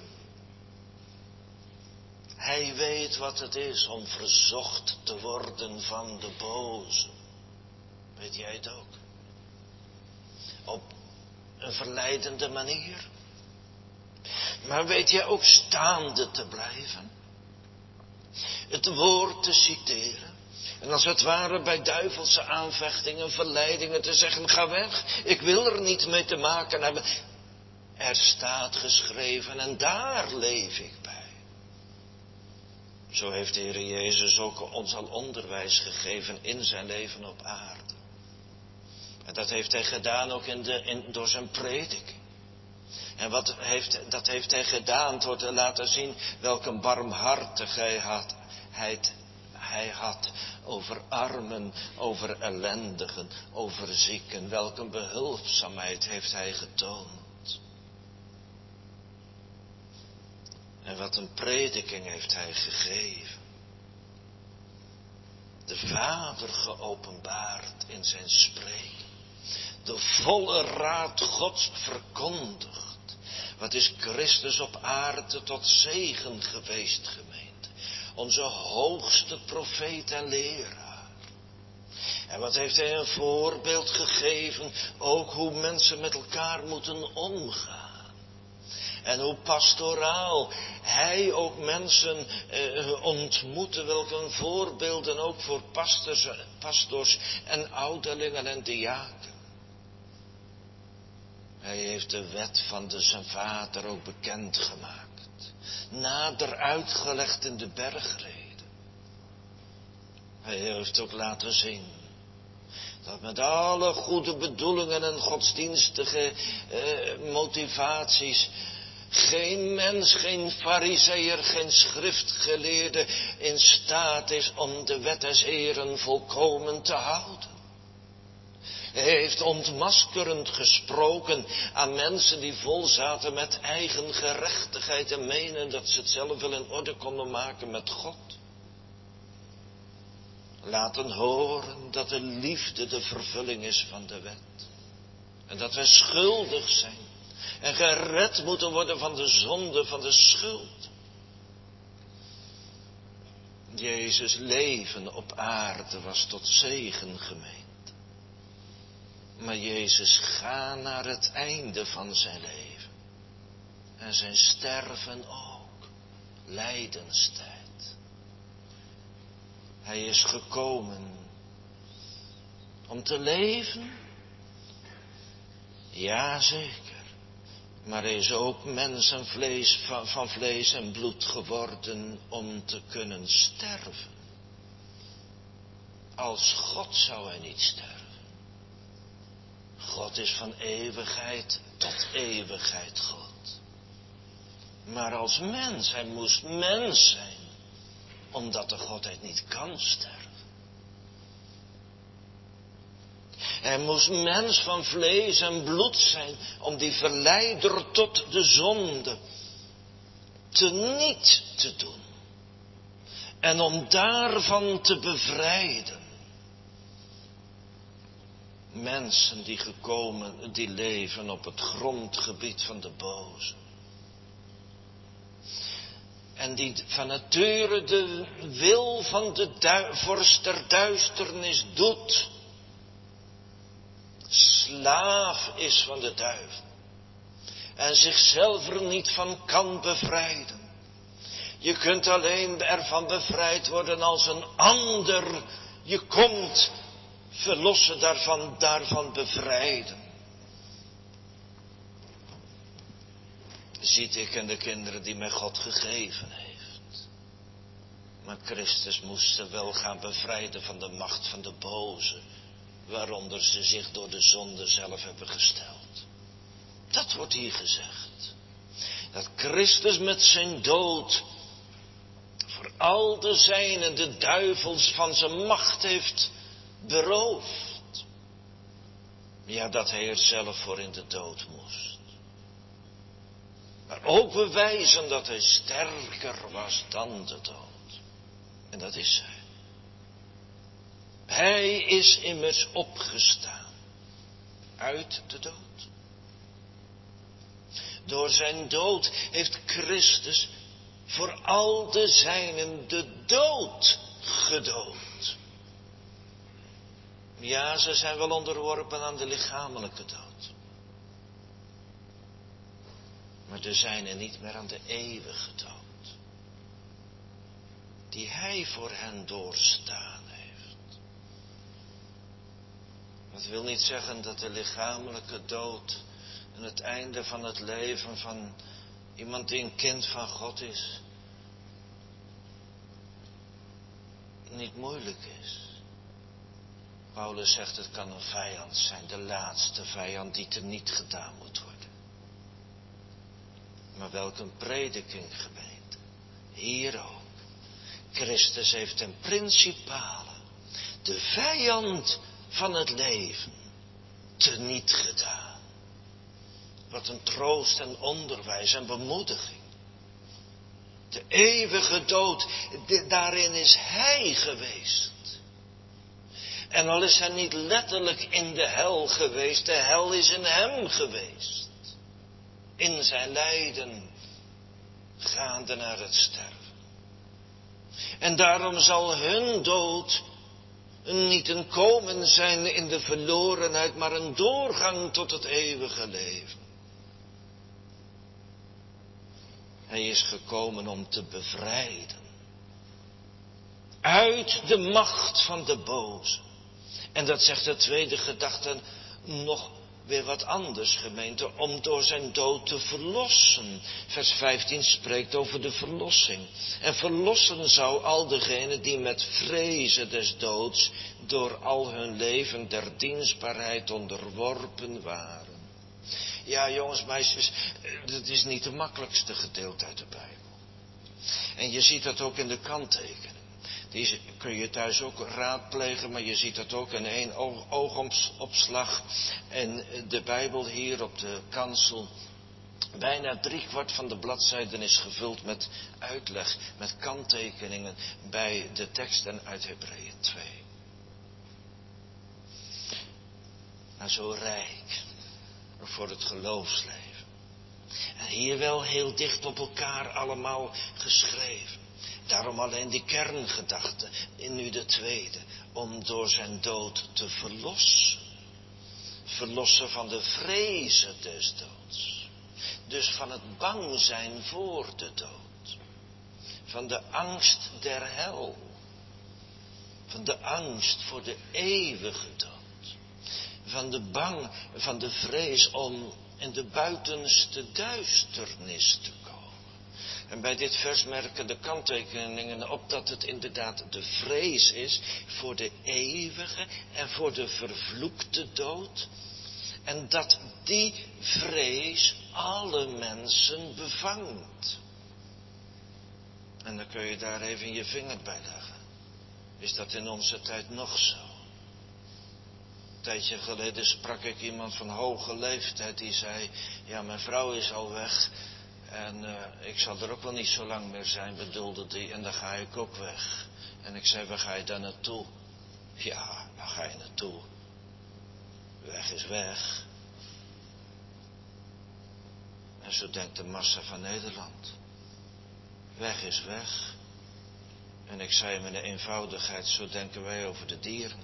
Hij weet wat het is om verzocht te worden van de boze. Weet jij het ook? Op een verleidende manier. Maar weet jij ook staande te blijven? Het woord te citeren. En als het ware bij duivelse aanvechtingen, verleidingen te zeggen, ga weg. Ik wil er niet mee te maken hebben. Er staat geschreven en daar leef ik bij. Zo heeft de Heer Jezus ook ons al onderwijs gegeven in zijn leven op aarde. En dat heeft hij gedaan ook door zijn prediking. En dat heeft hij gedaan door te laten zien welke barmhartigheid hij had over armen, over ellendigen, over zieken. Welke behulpzaamheid heeft hij getoond. En wat een prediking heeft hij gegeven. De Vader geopenbaard in zijn spreken. De volle raad Gods verkondigd. Wat is Christus op aarde tot zegen geweest, gemeente. Onze hoogste profeet en leraar. En wat heeft hij een voorbeeld gegeven. Ook hoe mensen met elkaar moeten omgaan. En hoe pastoraal hij ook mensen ontmoette. Welke een voorbeelden ook voor pastors en ouderlingen en diaken. Hij heeft de wet van zijn vader ook bekendgemaakt. Nader uitgelegd in de bergreden. Hij heeft ook laten zien Dat met alle goede bedoelingen en godsdienstige motivaties geen mens, geen farizeeër, geen schriftgeleerde in staat is om de wet des Heeren volkomen te houden. Hij heeft ontmaskerend gesproken aan mensen die vol zaten met eigen gerechtigheid en menen dat ze het zelf wel in orde konden maken met God. Laten horen dat de liefde de vervulling is van de wet. En dat wij schuldig zijn en gered moeten worden van de zonde, van de schuld. Jezus' leven op aarde was tot zegen gemeend. Maar Jezus gaat naar het einde van zijn leven. En zijn sterven ook. Lijdenstijd. Hij is gekomen om te leven. Ja, zeker. Maar hij is ook mens en vlees, van vlees en bloed geworden om te kunnen sterven. Als God zou hij niet sterven. God is van eeuwigheid tot eeuwigheid God. Maar als mens, hij moest mens zijn. Omdat de Godheid niet kan sterven. Hij moest mens van vlees en bloed zijn. Om die verleider tot de zonde teniet te doen. En om daarvan te bevrijden. Mensen die leven op het grondgebied van de boze. En die van nature de wil van de vorst der duisternis doet. Slaaf is van de duivel. En zichzelf er niet van kan bevrijden. Je kunt alleen ervan bevrijd worden als een ander je komt verlossen daarvan bevrijden. Ziet ik en de kinderen die mij God gegeven heeft. Maar Christus moest ze wel gaan bevrijden van de macht van de boze. Waaronder ze zich door de zonde zelf hebben gesteld. Dat wordt hier gezegd. Dat Christus met zijn dood voor al de zijnen de duivels van zijn macht heeft beroofd. Ja, dat hij er zelf voor in de dood moest. Maar ook bewijzen dat hij sterker was dan de dood. En dat is hij. Hij is immers opgestaan uit de dood. Door zijn dood heeft Christus voor al de zijnen de dood gedood. Ja, ze zijn wel onderworpen aan de lichamelijke dood. Maar de zijnen niet meer aan de eeuwige dood. Die hij voor hen doorstaan heeft. Dat wil niet zeggen dat de lichamelijke dood en het einde van het leven van iemand die een kind van God is, niet moeilijk is. Paulus zegt het kan een vijand zijn, de laatste vijand die teniet gedaan moet worden. Maar welk een prediking, gemeente. Hier ook. Christus heeft een principale, de vijand van het leven, teniet gedaan. Wat een troost en onderwijs en bemoediging. De eeuwige dood, daarin is hij geweest. En al is hij niet letterlijk in de hel geweest, de hel is in hem geweest. In zijn lijden, gaande naar het sterven. En daarom zal hun dood niet een komen zijn in de verlorenheid, maar een doorgang tot het eeuwige leven. Hij is gekomen om te bevrijden. Uit de macht van de boze. En dat zegt de tweede gedachte nog weer wat anders, gemeente, om door zijn dood te verlossen. Vers 15 spreekt over de verlossing. En verlossen zou al degenen die met vrezen des doods door al hun leven der dienstbaarheid onderworpen waren. Ja, jongens, meisjes, het is niet het makkelijkste gedeelte uit de Bijbel. En je ziet dat ook in de kanttekening. Die kun je thuis ook raadplegen, maar je ziet dat ook in één oogopslag. En de Bijbel hier op de kansel. Bijna 3/4 van de bladzijden is gevuld met uitleg, met kanttekeningen bij de teksten uit Hebreeën 2. Maar zo rijk voor het geloofsleven. En hier wel heel dicht op elkaar allemaal geschreven. Daarom alleen die kerngedachte in nu de tweede. Om door zijn dood te verlossen. Verlossen van de vrezen des doods. Dus van het bang zijn voor de dood. Van de angst der hel. Van de angst voor de eeuwige dood. Van de vrees om in de buitenste duisternis te komen. En bij dit vers merken de kanttekeningen op dat het inderdaad de vrees is voor de eeuwige en voor de vervloekte dood. En dat die vrees alle mensen bevangt. En dan kun je daar even je vinger bij leggen. Is dat in onze tijd nog zo? Een tijdje geleden sprak ik iemand van hoge leeftijd die zei, ja, mijn vrouw is al weg en ik zal er ook wel niet zo lang meer zijn, bedoelde die, en dan ga ik ook weg. En ik zei, waar ga je dan naartoe? Ja, waar ga je naartoe? Weg is weg. En zo denkt de massa van Nederland. Weg is weg. En ik zei met een eenvoudigheid, zo denken wij over de dieren.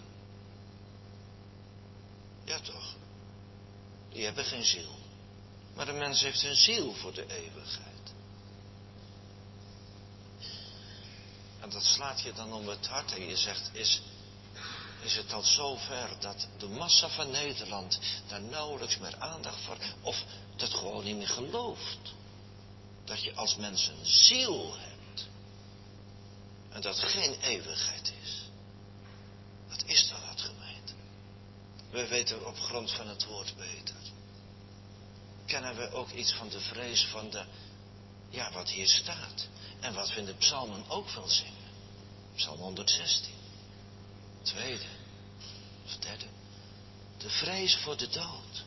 Ja toch? Die hebben geen ziel. Maar de mens heeft een ziel voor de eeuwigheid. En dat slaat je dan om het hart en je zegt, is het al zover dat de massa van Nederland daar nauwelijks meer aandacht voor, of dat gewoon niet meer gelooft. Dat je als mens een ziel hebt. En dat geen eeuwigheid is. Wat is dan dat, gemeente? We weten op grond van het woord beter. Kennen we ook iets van de vrees van ja, wat hier staat. En wat we in de psalmen ook wel zingen. Psalm 116. Tweede. Of derde. De vrees voor de dood.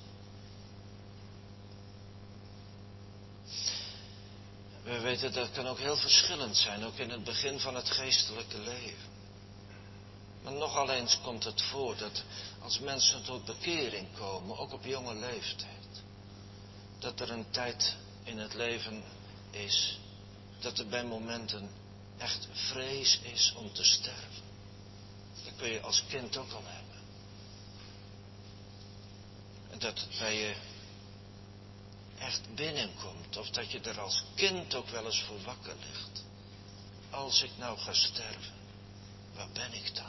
We weten dat kan ook heel verschillend zijn. Ook in het begin van het geestelijke leven. Maar nogal eens komt het voor dat als mensen tot bekering komen. Ook op jonge leeftijd. Dat er een tijd in het leven is, dat er bij momenten echt vrees is om te sterven. Dat kun je als kind ook al hebben. En dat het bij je echt binnenkomt, of dat je er als kind ook wel eens voor wakker ligt. Als ik nou ga sterven, waar ben ik dan?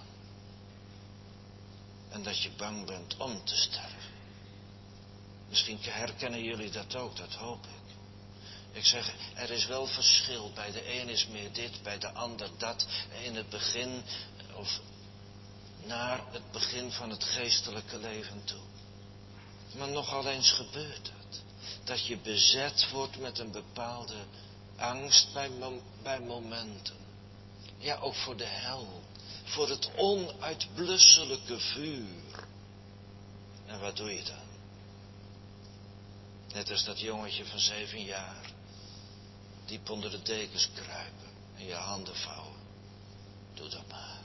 En dat je bang bent om te sterven. Misschien herkennen jullie dat ook, dat hoop ik. Ik zeg, er is wel verschil. Bij de een is meer dit, bij de ander dat. In het begin, of naar het begin van het geestelijke leven toe. Maar nogal eens gebeurt dat. Dat je bezet wordt met een bepaalde angst bij momenten. Ja, ook voor de hel. Voor het onuitblusselijke vuur. En wat doe je dan? Net als dat jongetje van 7 jaar. Diep onder de dekens kruipen. En je handen vouwen. Doe dat maar.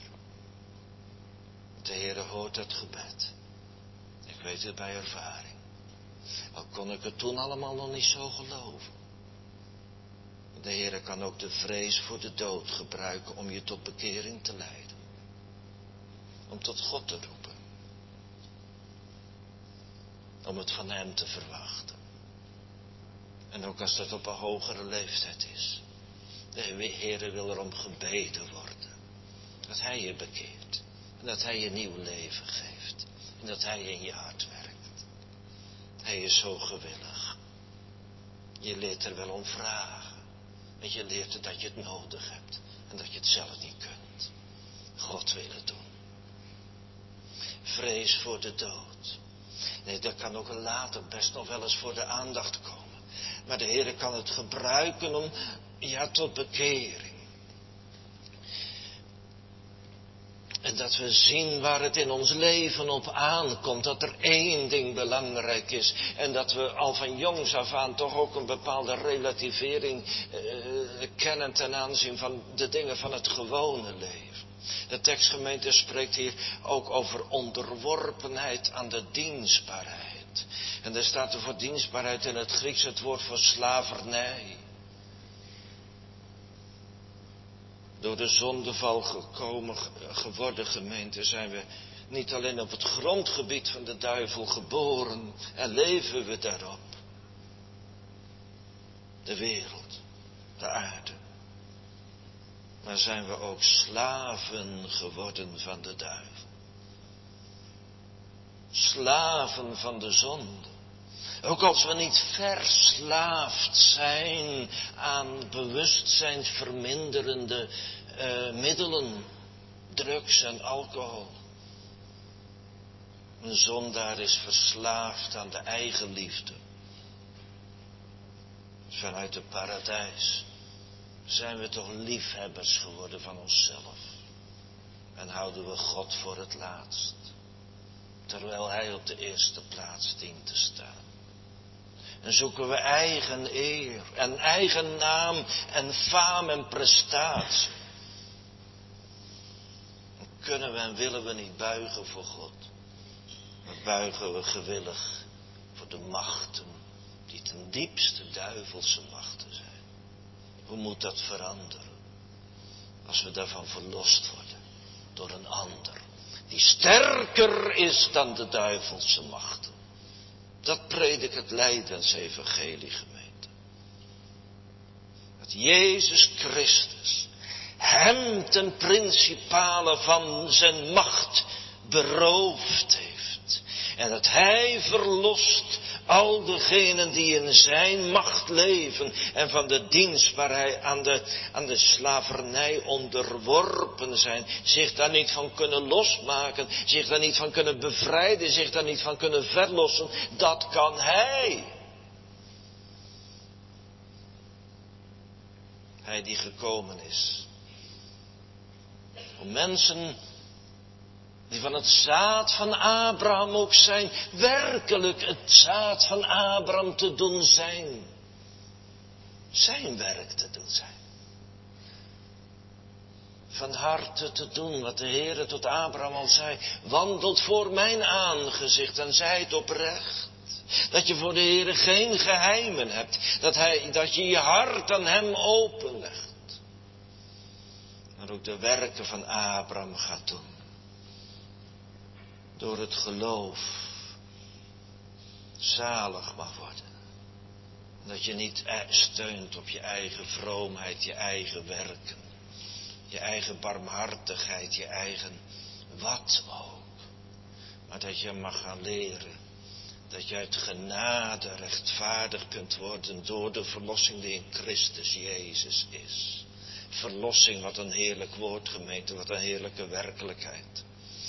De Heere hoort het gebed. Ik weet het bij ervaring. Al kon ik het toen allemaal nog niet zo geloven. De Heere kan ook de vrees voor de dood gebruiken om je tot bekering te leiden. Om tot God te roepen. Om het van Hem te verwachten. En ook als dat op een hogere leeftijd is. De Heere wil erom gebeden worden. Dat Hij je bekeert. En dat Hij je nieuw leven geeft. En dat Hij in je hart werkt. Hij is zo gewillig. Je leert er wel om vragen. En je leert er dat je het nodig hebt. En dat je het zelf niet kunt. God wil het doen. Vrees voor de dood. Nee, dat kan ook later best nog wel eens voor de aandacht komen. Maar de Heer kan het gebruiken om, tot bekering. En dat we zien waar het in ons leven op aankomt. Dat er één ding belangrijk is. En dat we al van jongs af aan toch ook een bepaalde relativering kennen ten aanzien van de dingen van het gewone leven. De tekstgemeente spreekt hier ook over onderworpenheid aan de dienstbaarheid. En daar staat er voor dienstbaarheid in het Grieks het woord voor slavernij. Door de zondeval geworden gemeente zijn we niet alleen op het grondgebied van de duivel geboren en leven we daarop. De wereld, de aarde. Maar zijn we ook slaven geworden van de duivel. Slaven van de zonde. Ook als we niet verslaafd zijn aan bewustzijnsverminderende middelen, drugs en alcohol. Een zondaar is verslaafd aan de eigen liefde. Vanuit het paradijs zijn we toch liefhebbers geworden van onszelf. En houden we God voor het laatst. Terwijl Hij op de eerste plaats dient te staan. En zoeken we eigen eer en eigen naam en faam en prestatie. Dan kunnen we en willen we niet buigen voor God. Maar buigen we gewillig voor de machten die ten diepste duivelse machten zijn. Hoe moet dat veranderen? Als we daarvan verlost worden door een ander. Die sterker is dan de duivelse machten. Dat predikt het Lijdensevangelie, gemeente. Dat Jezus Christus hem ten principale van zijn macht beroofd heeft. En dat Hij verlost al degenen die in zijn macht leven en van de dienstbaarheid aan de slavernij onderworpen zijn, zich daar niet van kunnen losmaken, zich daar niet van kunnen bevrijden, zich daar niet van kunnen verlossen, dat kan Hij. Hij die gekomen is om mensen die van het zaad van Abraham ook zijn, werkelijk het zaad van Abraham te doen zijn. Zijn werk te doen zijn. Van harte te doen wat de Heere tot Abraham al zei. Wandelt voor mijn aangezicht en zijt oprecht. Dat je voor de Heere geen geheimen hebt. Dat je je hart aan hem openlegt. Maar ook de werken van Abraham gaat doen. Door het geloof zalig mag worden. Dat je niet steunt op je eigen vroomheid, je eigen werken. Je eigen barmhartigheid, je eigen wat ook. Maar dat je mag gaan leren. Dat je uit genade rechtvaardig kunt worden door de verlossing die in Christus Jezus is. Verlossing, wat een heerlijk woord, gemeente, wat een heerlijke werkelijkheid.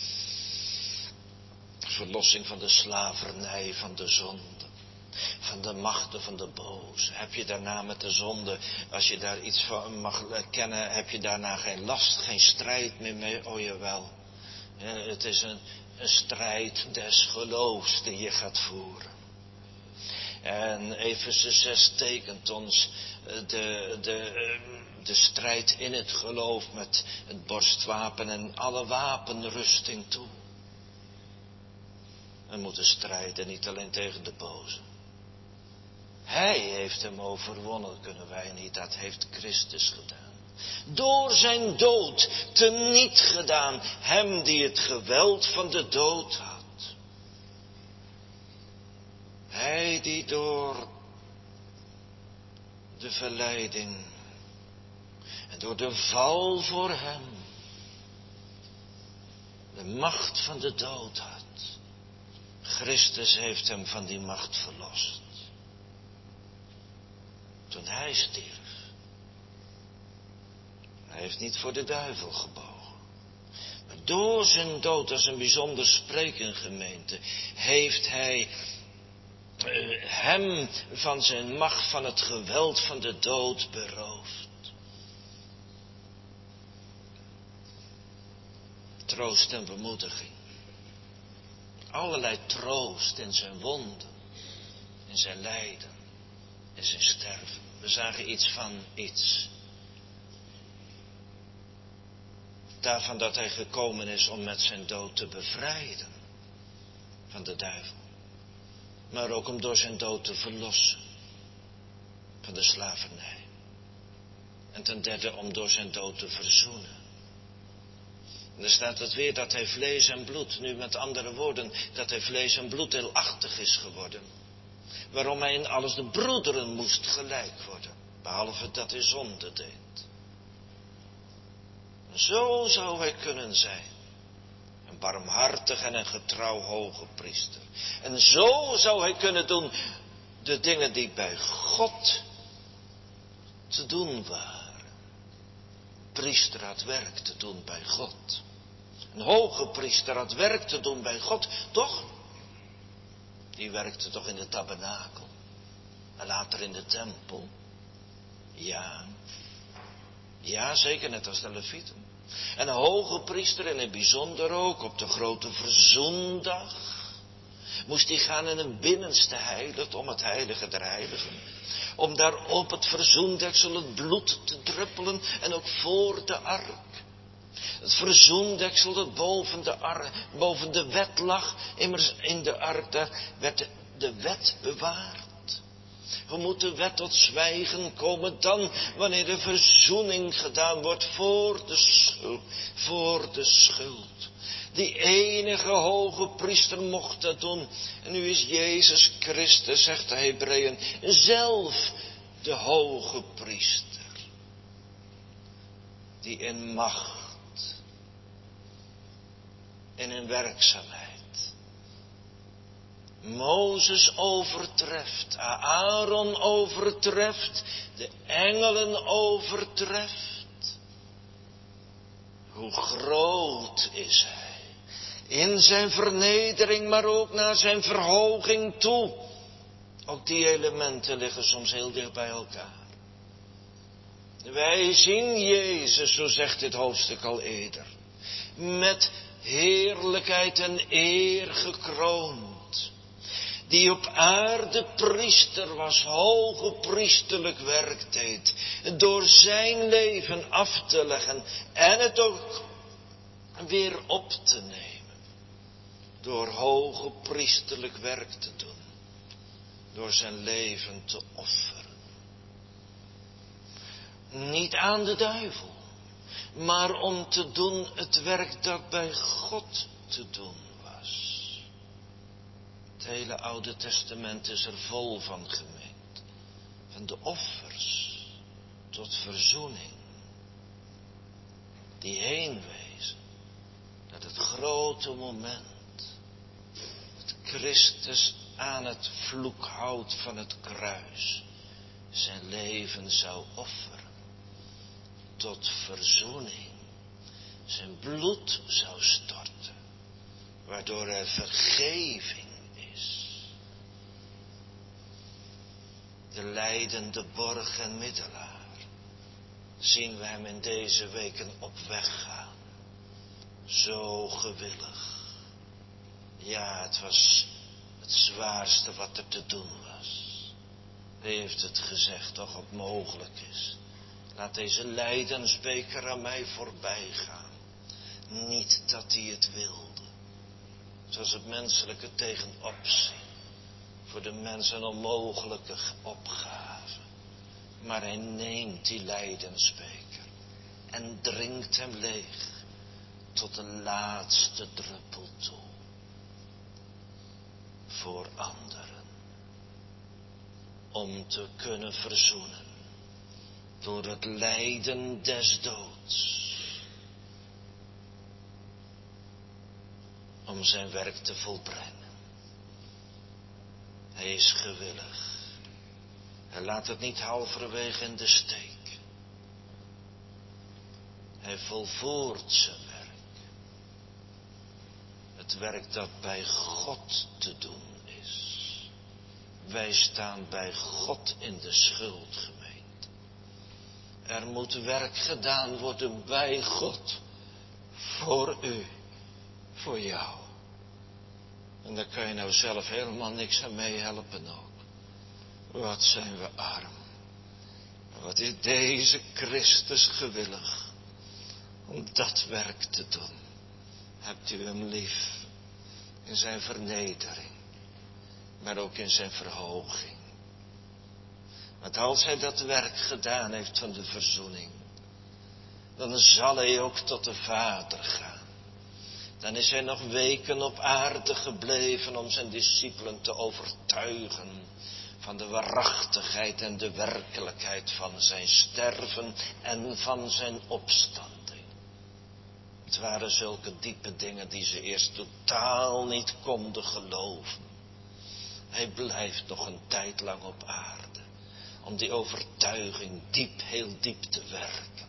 Verlossing van de slavernij, van de zonde. Van de machten van de boze. Heb je daarna met de zonde, als je daar iets van mag kennen, heb je daarna geen last, geen strijd meer mee? Oh jawel. Het is een strijd des geloofs die je gaat voeren. En Efeze 6 tekent ons de strijd in het geloof met het borstwapen en alle wapenrusting toe. We moeten strijden, niet alleen tegen de boze. Hij heeft hem overwonnen, kunnen wij niet. Dat heeft Christus gedaan. Door zijn dood teniet gedaan. Hem die het geweld van de dood had. Hij die door de verleiding en door de val voor hem de macht van de dood had. Christus heeft hem van die macht verlost. Toen hij stierf. Hij heeft niet voor de duivel gebogen. Maar door zijn dood, als een bijzonder spreken gemeente, heeft hij hem van zijn macht, van het geweld van de dood beroofd. Troost en bemoediging. Allerlei troost in zijn wonden, in zijn lijden, in zijn sterven. We zagen iets van iets. Daarvan dat hij gekomen is om met zijn dood te bevrijden van de duivel. Maar ook om door zijn dood te verlossen van de slavernij. En ten derde om door zijn dood te verzoenen. En er staat het weer dat hij vlees en bloed, nu met andere woorden, dat hij vlees en bloed deelachtig is geworden. Waarom hij in alles de broederen moest gelijk worden, behalve dat hij zonde deed. En zo zou hij kunnen zijn. Een barmhartig en een getrouw hoge priester. En zo zou hij kunnen doen de dingen die bij God te doen waren. Priester had werk te doen bij God. Een hoge priester had werk te doen bij God, toch? Die werkte toch in de tabernakel. En later in de tempel. Ja. Ja, zeker net als de Levieten. En een hoge priester, in het bijzonder ook op de grote verzoendag, moest hij gaan in een binnenste heiligdom, het heilige der heiligen. Om daar op het verzoendeksel het bloed te druppelen en ook voor de ark. Het verzoendeksel dat boven de wet lag, immers in de ark, daar werd de wet bewaard. Hoe moet de wet tot zwijgen komen dan, wanneer de verzoening gedaan wordt voor de schuld. Die enige hoge priester mocht dat doen. En nu is Jezus Christus, zegt de Hebreeën, zelf de hoge priester. Die in macht en in werkzaamheid Mozes overtreft, Aaron overtreft, de engelen overtreft. Hoe groot is hij in zijn vernedering, maar ook naar zijn verhoging toe. Ook die elementen liggen soms heel dicht bij elkaar. Wij zien Jezus, zo zegt dit hoofdstuk al eerder, met heerlijkheid en eer gekroond. Die op aarde priester was, hoge priesterlijk werk deed. Door zijn leven af te leggen en het ook weer op te nemen. Door hoge priesterlijk werk te doen. Door zijn leven te offeren. Niet aan de duivel, maar om te doen het werk dat bij God te doen was. Het hele Oude Testament is er vol van gemeend. Van de offers tot verzoening. Die heenwezen naar het grote moment. Dat Christus aan het vloekhout van het kruis zijn leven zou offeren. Tot verzoening. Zijn bloed zou storten. Waardoor er vergeving is. De lijdende borg en middelaar. Zien we hem in deze weken op weg gaan. Zo gewillig. Ja, het was het zwaarste wat er te doen was. Hij heeft het gezegd, toch het mogelijk is. Laat deze lijdensbeker aan mij voorbij gaan. Niet dat hij het wilde. Het was het menselijke tegenopzien. Voor de mens een onmogelijke opgave. Maar hij neemt die lijdensbeker. En drinkt hem leeg. Tot de laatste druppel toe. Voor anderen. Om te kunnen verzoenen. Door het lijden des doods. Om zijn werk te volbrengen. Hij is gewillig. Hij laat het niet halverwege in de steek. Hij volvoert zijn werk. Het werk dat bij God te doen is. Wij staan bij God in de schuldgemeente. Er moet werk gedaan worden bij God. Voor u. Voor jou. En daar kan je nou zelf helemaal niks aan meehelpen ook. Wat zijn we arm. Wat is deze Christus gewillig. Om dat werk te doen. Hebt u hem lief. In zijn vernedering. Maar ook in zijn verhoging. Want als hij dat werk gedaan heeft van de verzoening. Dan zal hij ook tot de Vader gaan. Dan is hij nog weken op aarde gebleven om zijn discipelen te overtuigen. Van de waarachtigheid en de werkelijkheid van zijn sterven en van zijn opstanding. Het waren zulke diepe dingen die ze eerst totaal niet konden geloven. Hij blijft nog een tijd lang op aarde. Om die overtuiging diep, heel diep te werken.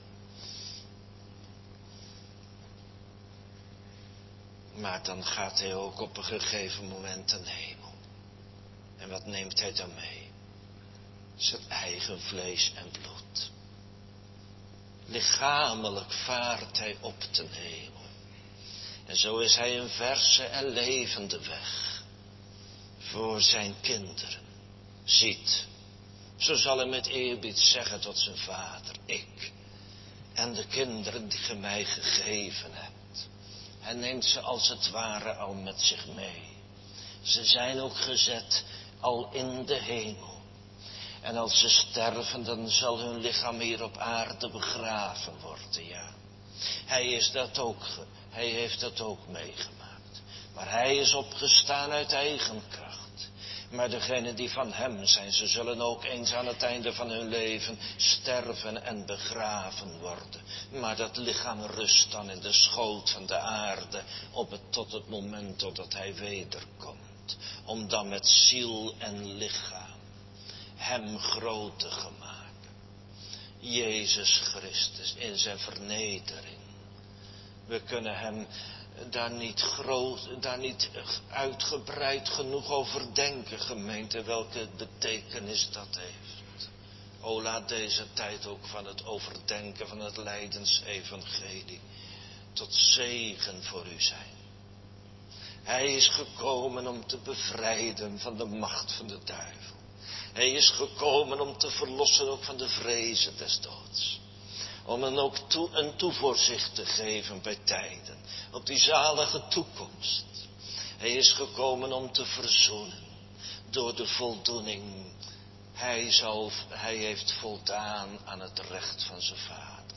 Maar dan gaat hij ook op een gegeven moment ten hemel. En wat neemt hij dan mee? Zijn eigen vlees en bloed. Lichamelijk vaart hij op ten hemel. En zo is hij een verse en levende weg. Voor zijn kinderen. Ziet. Zo zal hij met eerbied zeggen tot zijn vader. Ik. En de kinderen die ge mij gegeven hebt. Hij neemt ze als het ware al met zich mee. Ze zijn ook gezet al in de hemel. En als ze sterven, dan zal hun lichaam hier op aarde begraven worden, ja. Hij heeft dat ook meegemaakt. Maar hij is opgestaan uit eigen kracht. Maar degenen die van hem zijn, ze zullen ook eens aan het einde van hun leven sterven en begraven worden. Maar dat lichaam rust dan in de schoot van de aarde tot het moment totdat hij wederkomt. Om dan met ziel en lichaam hem groot te gaan maken. Jezus Christus in zijn vernedering. We kunnen hem daar niet uitgebreid genoeg over denken, gemeente, welke betekenis dat heeft. O, laat deze tijd ook van het overdenken van het lijdensevangelie tot zegen voor u zijn. Hij is gekomen om te bevrijden van de macht van de duivel. Hij is gekomen om te verlossen ook van de vrezen des doods. Om hen ook een toevoorzicht te geven bij tijden. Op die zalige toekomst. Hij is gekomen om te verzoenen. Door de voldoening. Hij heeft voldaan aan het recht van zijn vader.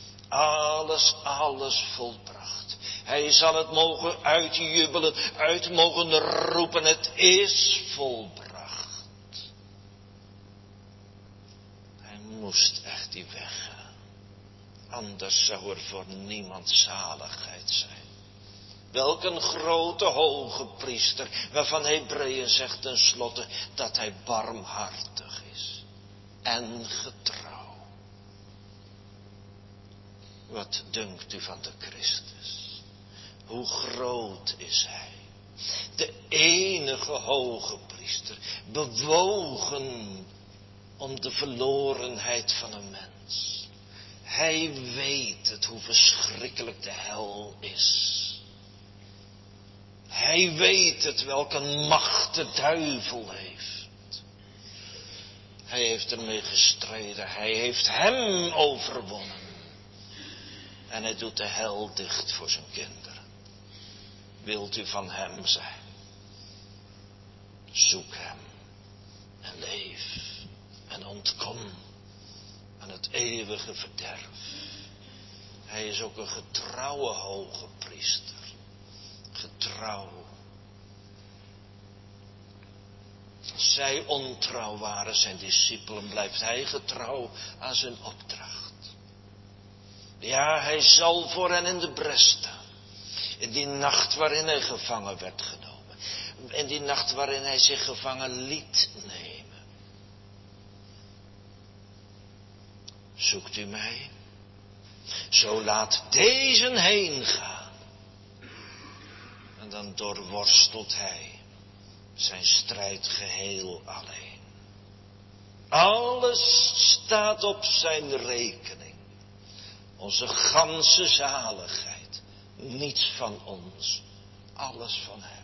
Alles volbracht. Hij zal het mogen uitjubelen. Uit mogen roepen. Het is volbracht. Hij moest echt die weg gaan. Anders zou er voor niemand zaligheid zijn. Welk een grote hoge priester, waarvan Hebreeën zegt tenslotte dat hij barmhartig is. En getrouw. Wat dunkt u van de Christus? Hoe groot is hij? De enige hoge priester, bewogen om de verlorenheid van een mens. Hij weet het, hoe verschrikkelijk de hel is. Hij weet het, welke macht de duivel heeft. Hij heeft ermee gestreden. Hij heeft hem overwonnen. En hij doet de hel dicht voor zijn kinderen. Wilt u van hem zijn? Zoek hem. En leef. En ontkom aan het eeuwige verderf. Hij is ook een getrouwe hoge priester. Getrouw. Als zij ontrouw waren, zijn discipelen, blijft hij getrouw aan zijn opdracht. Ja, hij zal voor hen in de bres staan. In die nacht waarin hij gevangen werd genomen. In die nacht waarin hij zich gevangen liet nemen. Zoekt u mij? Zo laat deze heen gaan. En dan doorworstelt hij zijn strijd geheel alleen. Alles staat op zijn rekening. Onze ganse zaligheid. Niets van ons. Alles van hem.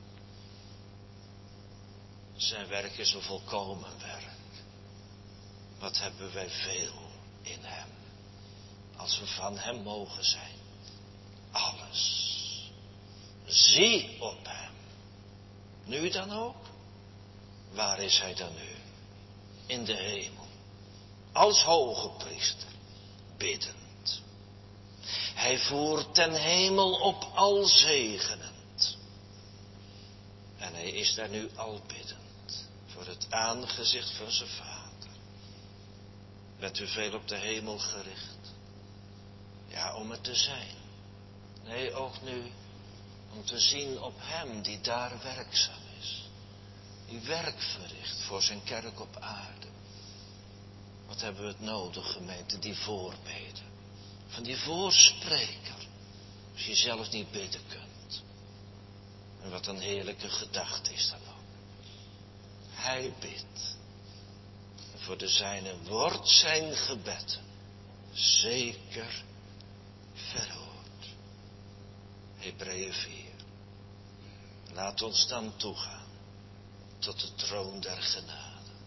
Zijn werk is een volkomen werk. Wat hebben wij veel in hem. Als we van hem mogen zijn. Alles. Zie op hem. Nu dan ook? Waar is hij dan nu? In de hemel. Als hoge priester. Biddend. Hij voert ten hemel op al zegenend. En hij is daar nu al biddend. Voor het aangezicht van zijn vader. Bent u veel op de hemel gericht? Ja, om het te zijn. Nee, ook nu om te zien op hem die daar werkzaam is. Die werk verricht voor zijn kerk op aarde. Wat hebben we het nodig, gemeente, die voorbeden. Van die voorspreker. Als je zelf niet bidden kunt. En wat een heerlijke gedachte is dat ook. Hij bidt. En voor de zijnen wordt zijn gebed zeker verhoord. Hebreeën 4. Laat ons dan toegaan tot de troon der genade.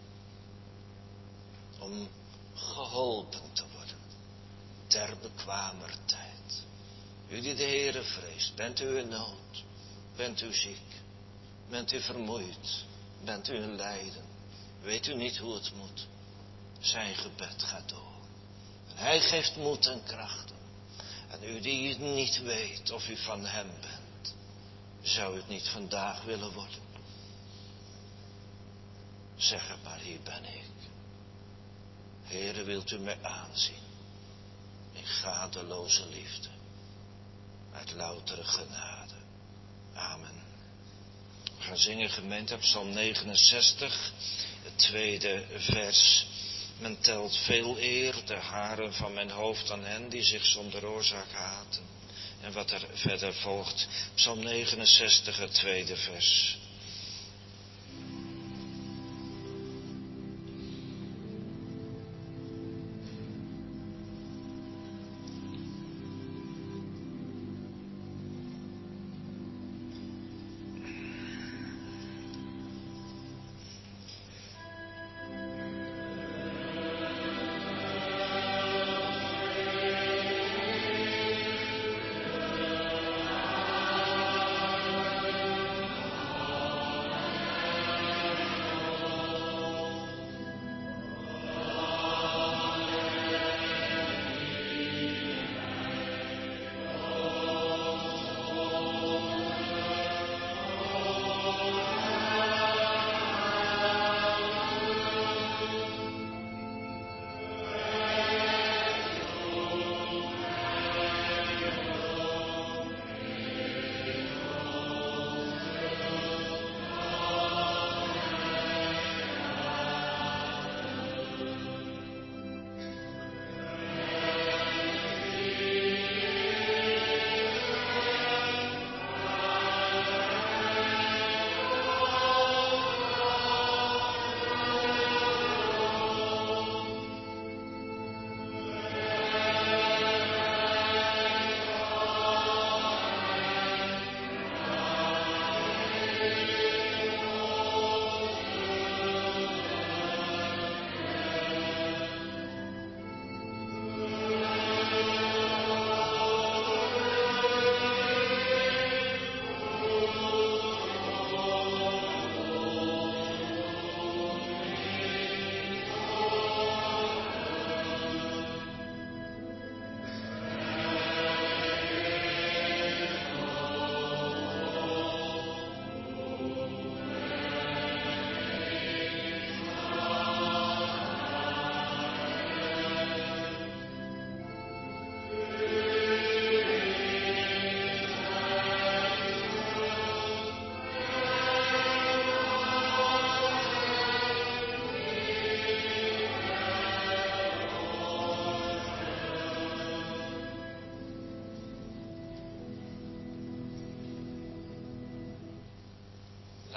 Om geholpen te worden ter bekwamer tijd. U die de Heere vreest, bent u in nood, bent u ziek, bent u vermoeid, bent u in lijden, weet u niet hoe het moet. Zijn gebed gaat door. En hij geeft moed en krachten. En u die het niet weet of u van hem bent, zou het niet vandaag willen worden? Zeg het maar, hier ben ik. Heere, wilt u mij aanzien in gadeloze liefde, uit loutere genade. Amen. We gaan zingen, gemeente, op Psalm 69, het tweede vers. Men telt veel eer de haren van mijn hoofd aan hen die zich zonder oorzaak haten. En wat er verder volgt, Psalm 69, het tweede vers.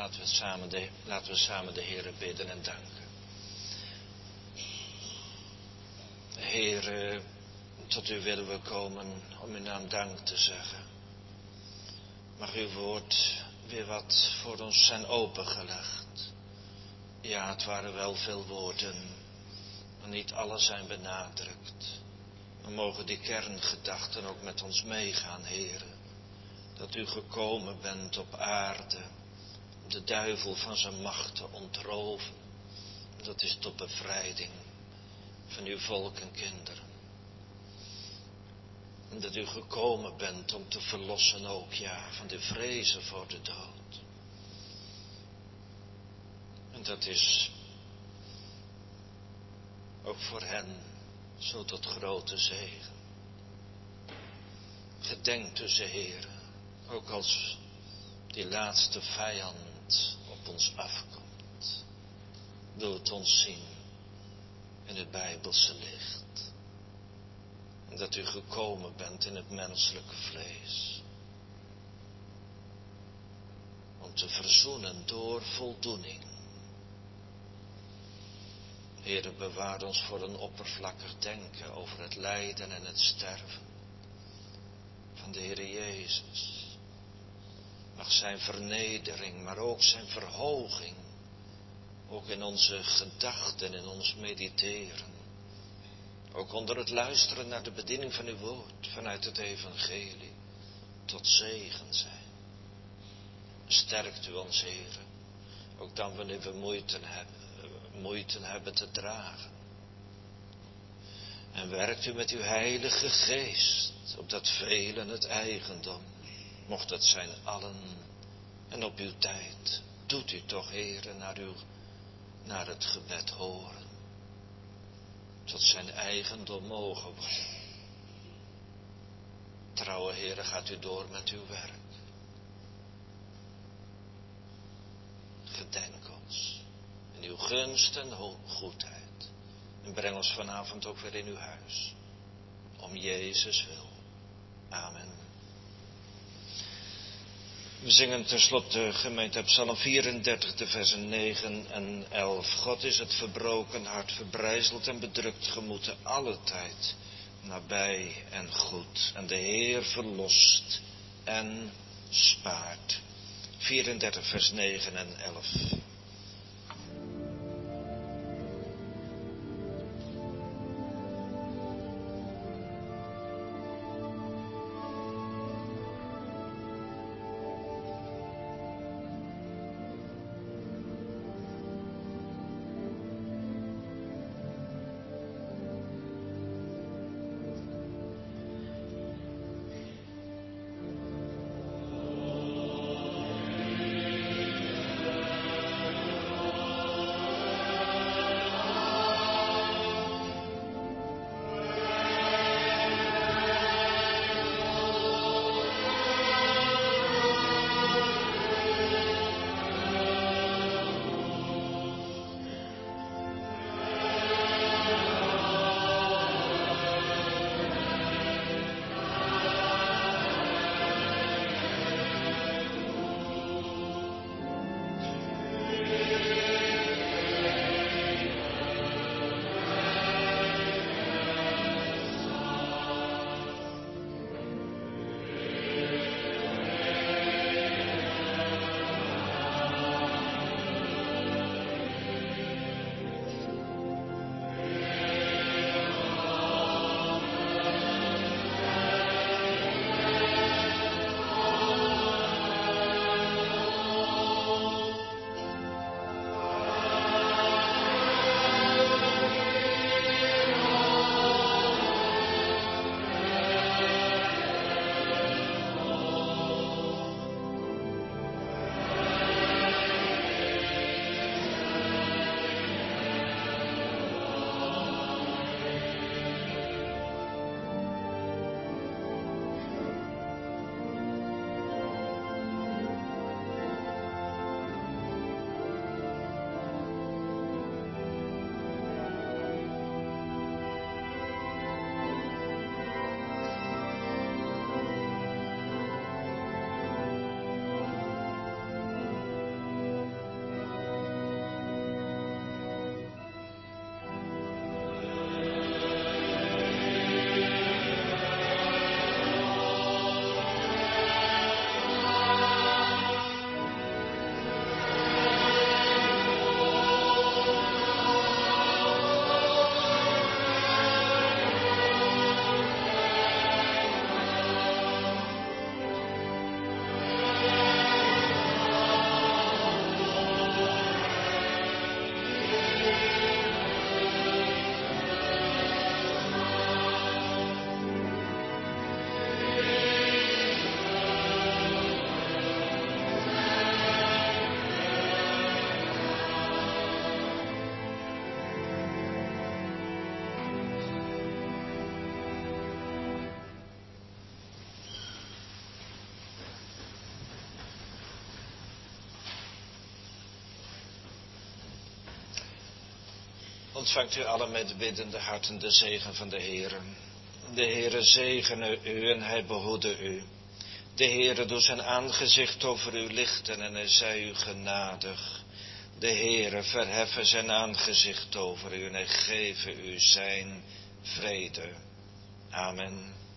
laten we samen de Heere bidden en danken. Heere, tot u willen we komen om uw naam dank te zeggen. Mag uw woord weer wat voor ons zijn opengelegd. Ja, het waren wel veel woorden, maar niet alle zijn benadrukt. We mogen die kerngedachten ook met ons meegaan, Heere. Dat u gekomen bent op aarde om de duivel van zijn macht te ontroven. Dat is tot bevrijding van uw volk en kinderen. En dat u gekomen bent om te verlossen ook, ja, van de vrezen voor de dood. En dat is ook voor hen zo tot grote zegen. Gedenk dus, Heere, ook als die laatste vijand op ons afkomt. Doe het ons zien in het Bijbelse licht. En dat u gekomen bent in het menselijke vlees. Om te verzoenen door voldoening. Heere, bewaar ons voor een oppervlakkig denken over het lijden en het sterven van de Heere Jezus. Mag zijn vernedering, maar ook zijn verhoging, ook in onze gedachten, in ons mediteren. Ook onder het luisteren naar de bediening van uw woord, vanuit het evangelie, tot zegen zijn. Sterkt u ons, Heere, ook dan wanneer we moeite hebben te dragen. En werkt u met uw heilige geest, opdat velen het eigendom, mocht het zijn allen, en op uw tijd, doet u toch, Heere, naar het gebed horen. Tot zijn eigendom mogen worden. Trouwe Heere, gaat u door met uw werk. Gedenk ons in uw gunst en goedheid. En breng ons vanavond ook weer in uw huis. Om Jezus wil. Amen. We zingen tenslotte gemeente Psalm 34, de versen 9 en 11. God is het verbroken hart, verbrijzeld en bedrukt gemoed alle tijd, nabij en goed. En de Heer verlost en spaart. 34, vers 9 en 11. Ontvangt u alle met biddende harten de zegen van de Heere. De Heere zegene u en hij behoede u. De Heere doet zijn aangezicht over u lichten en hij zij u genadig. De Heere verheffen zijn aangezicht over u en hij geven u zijn vrede. Amen.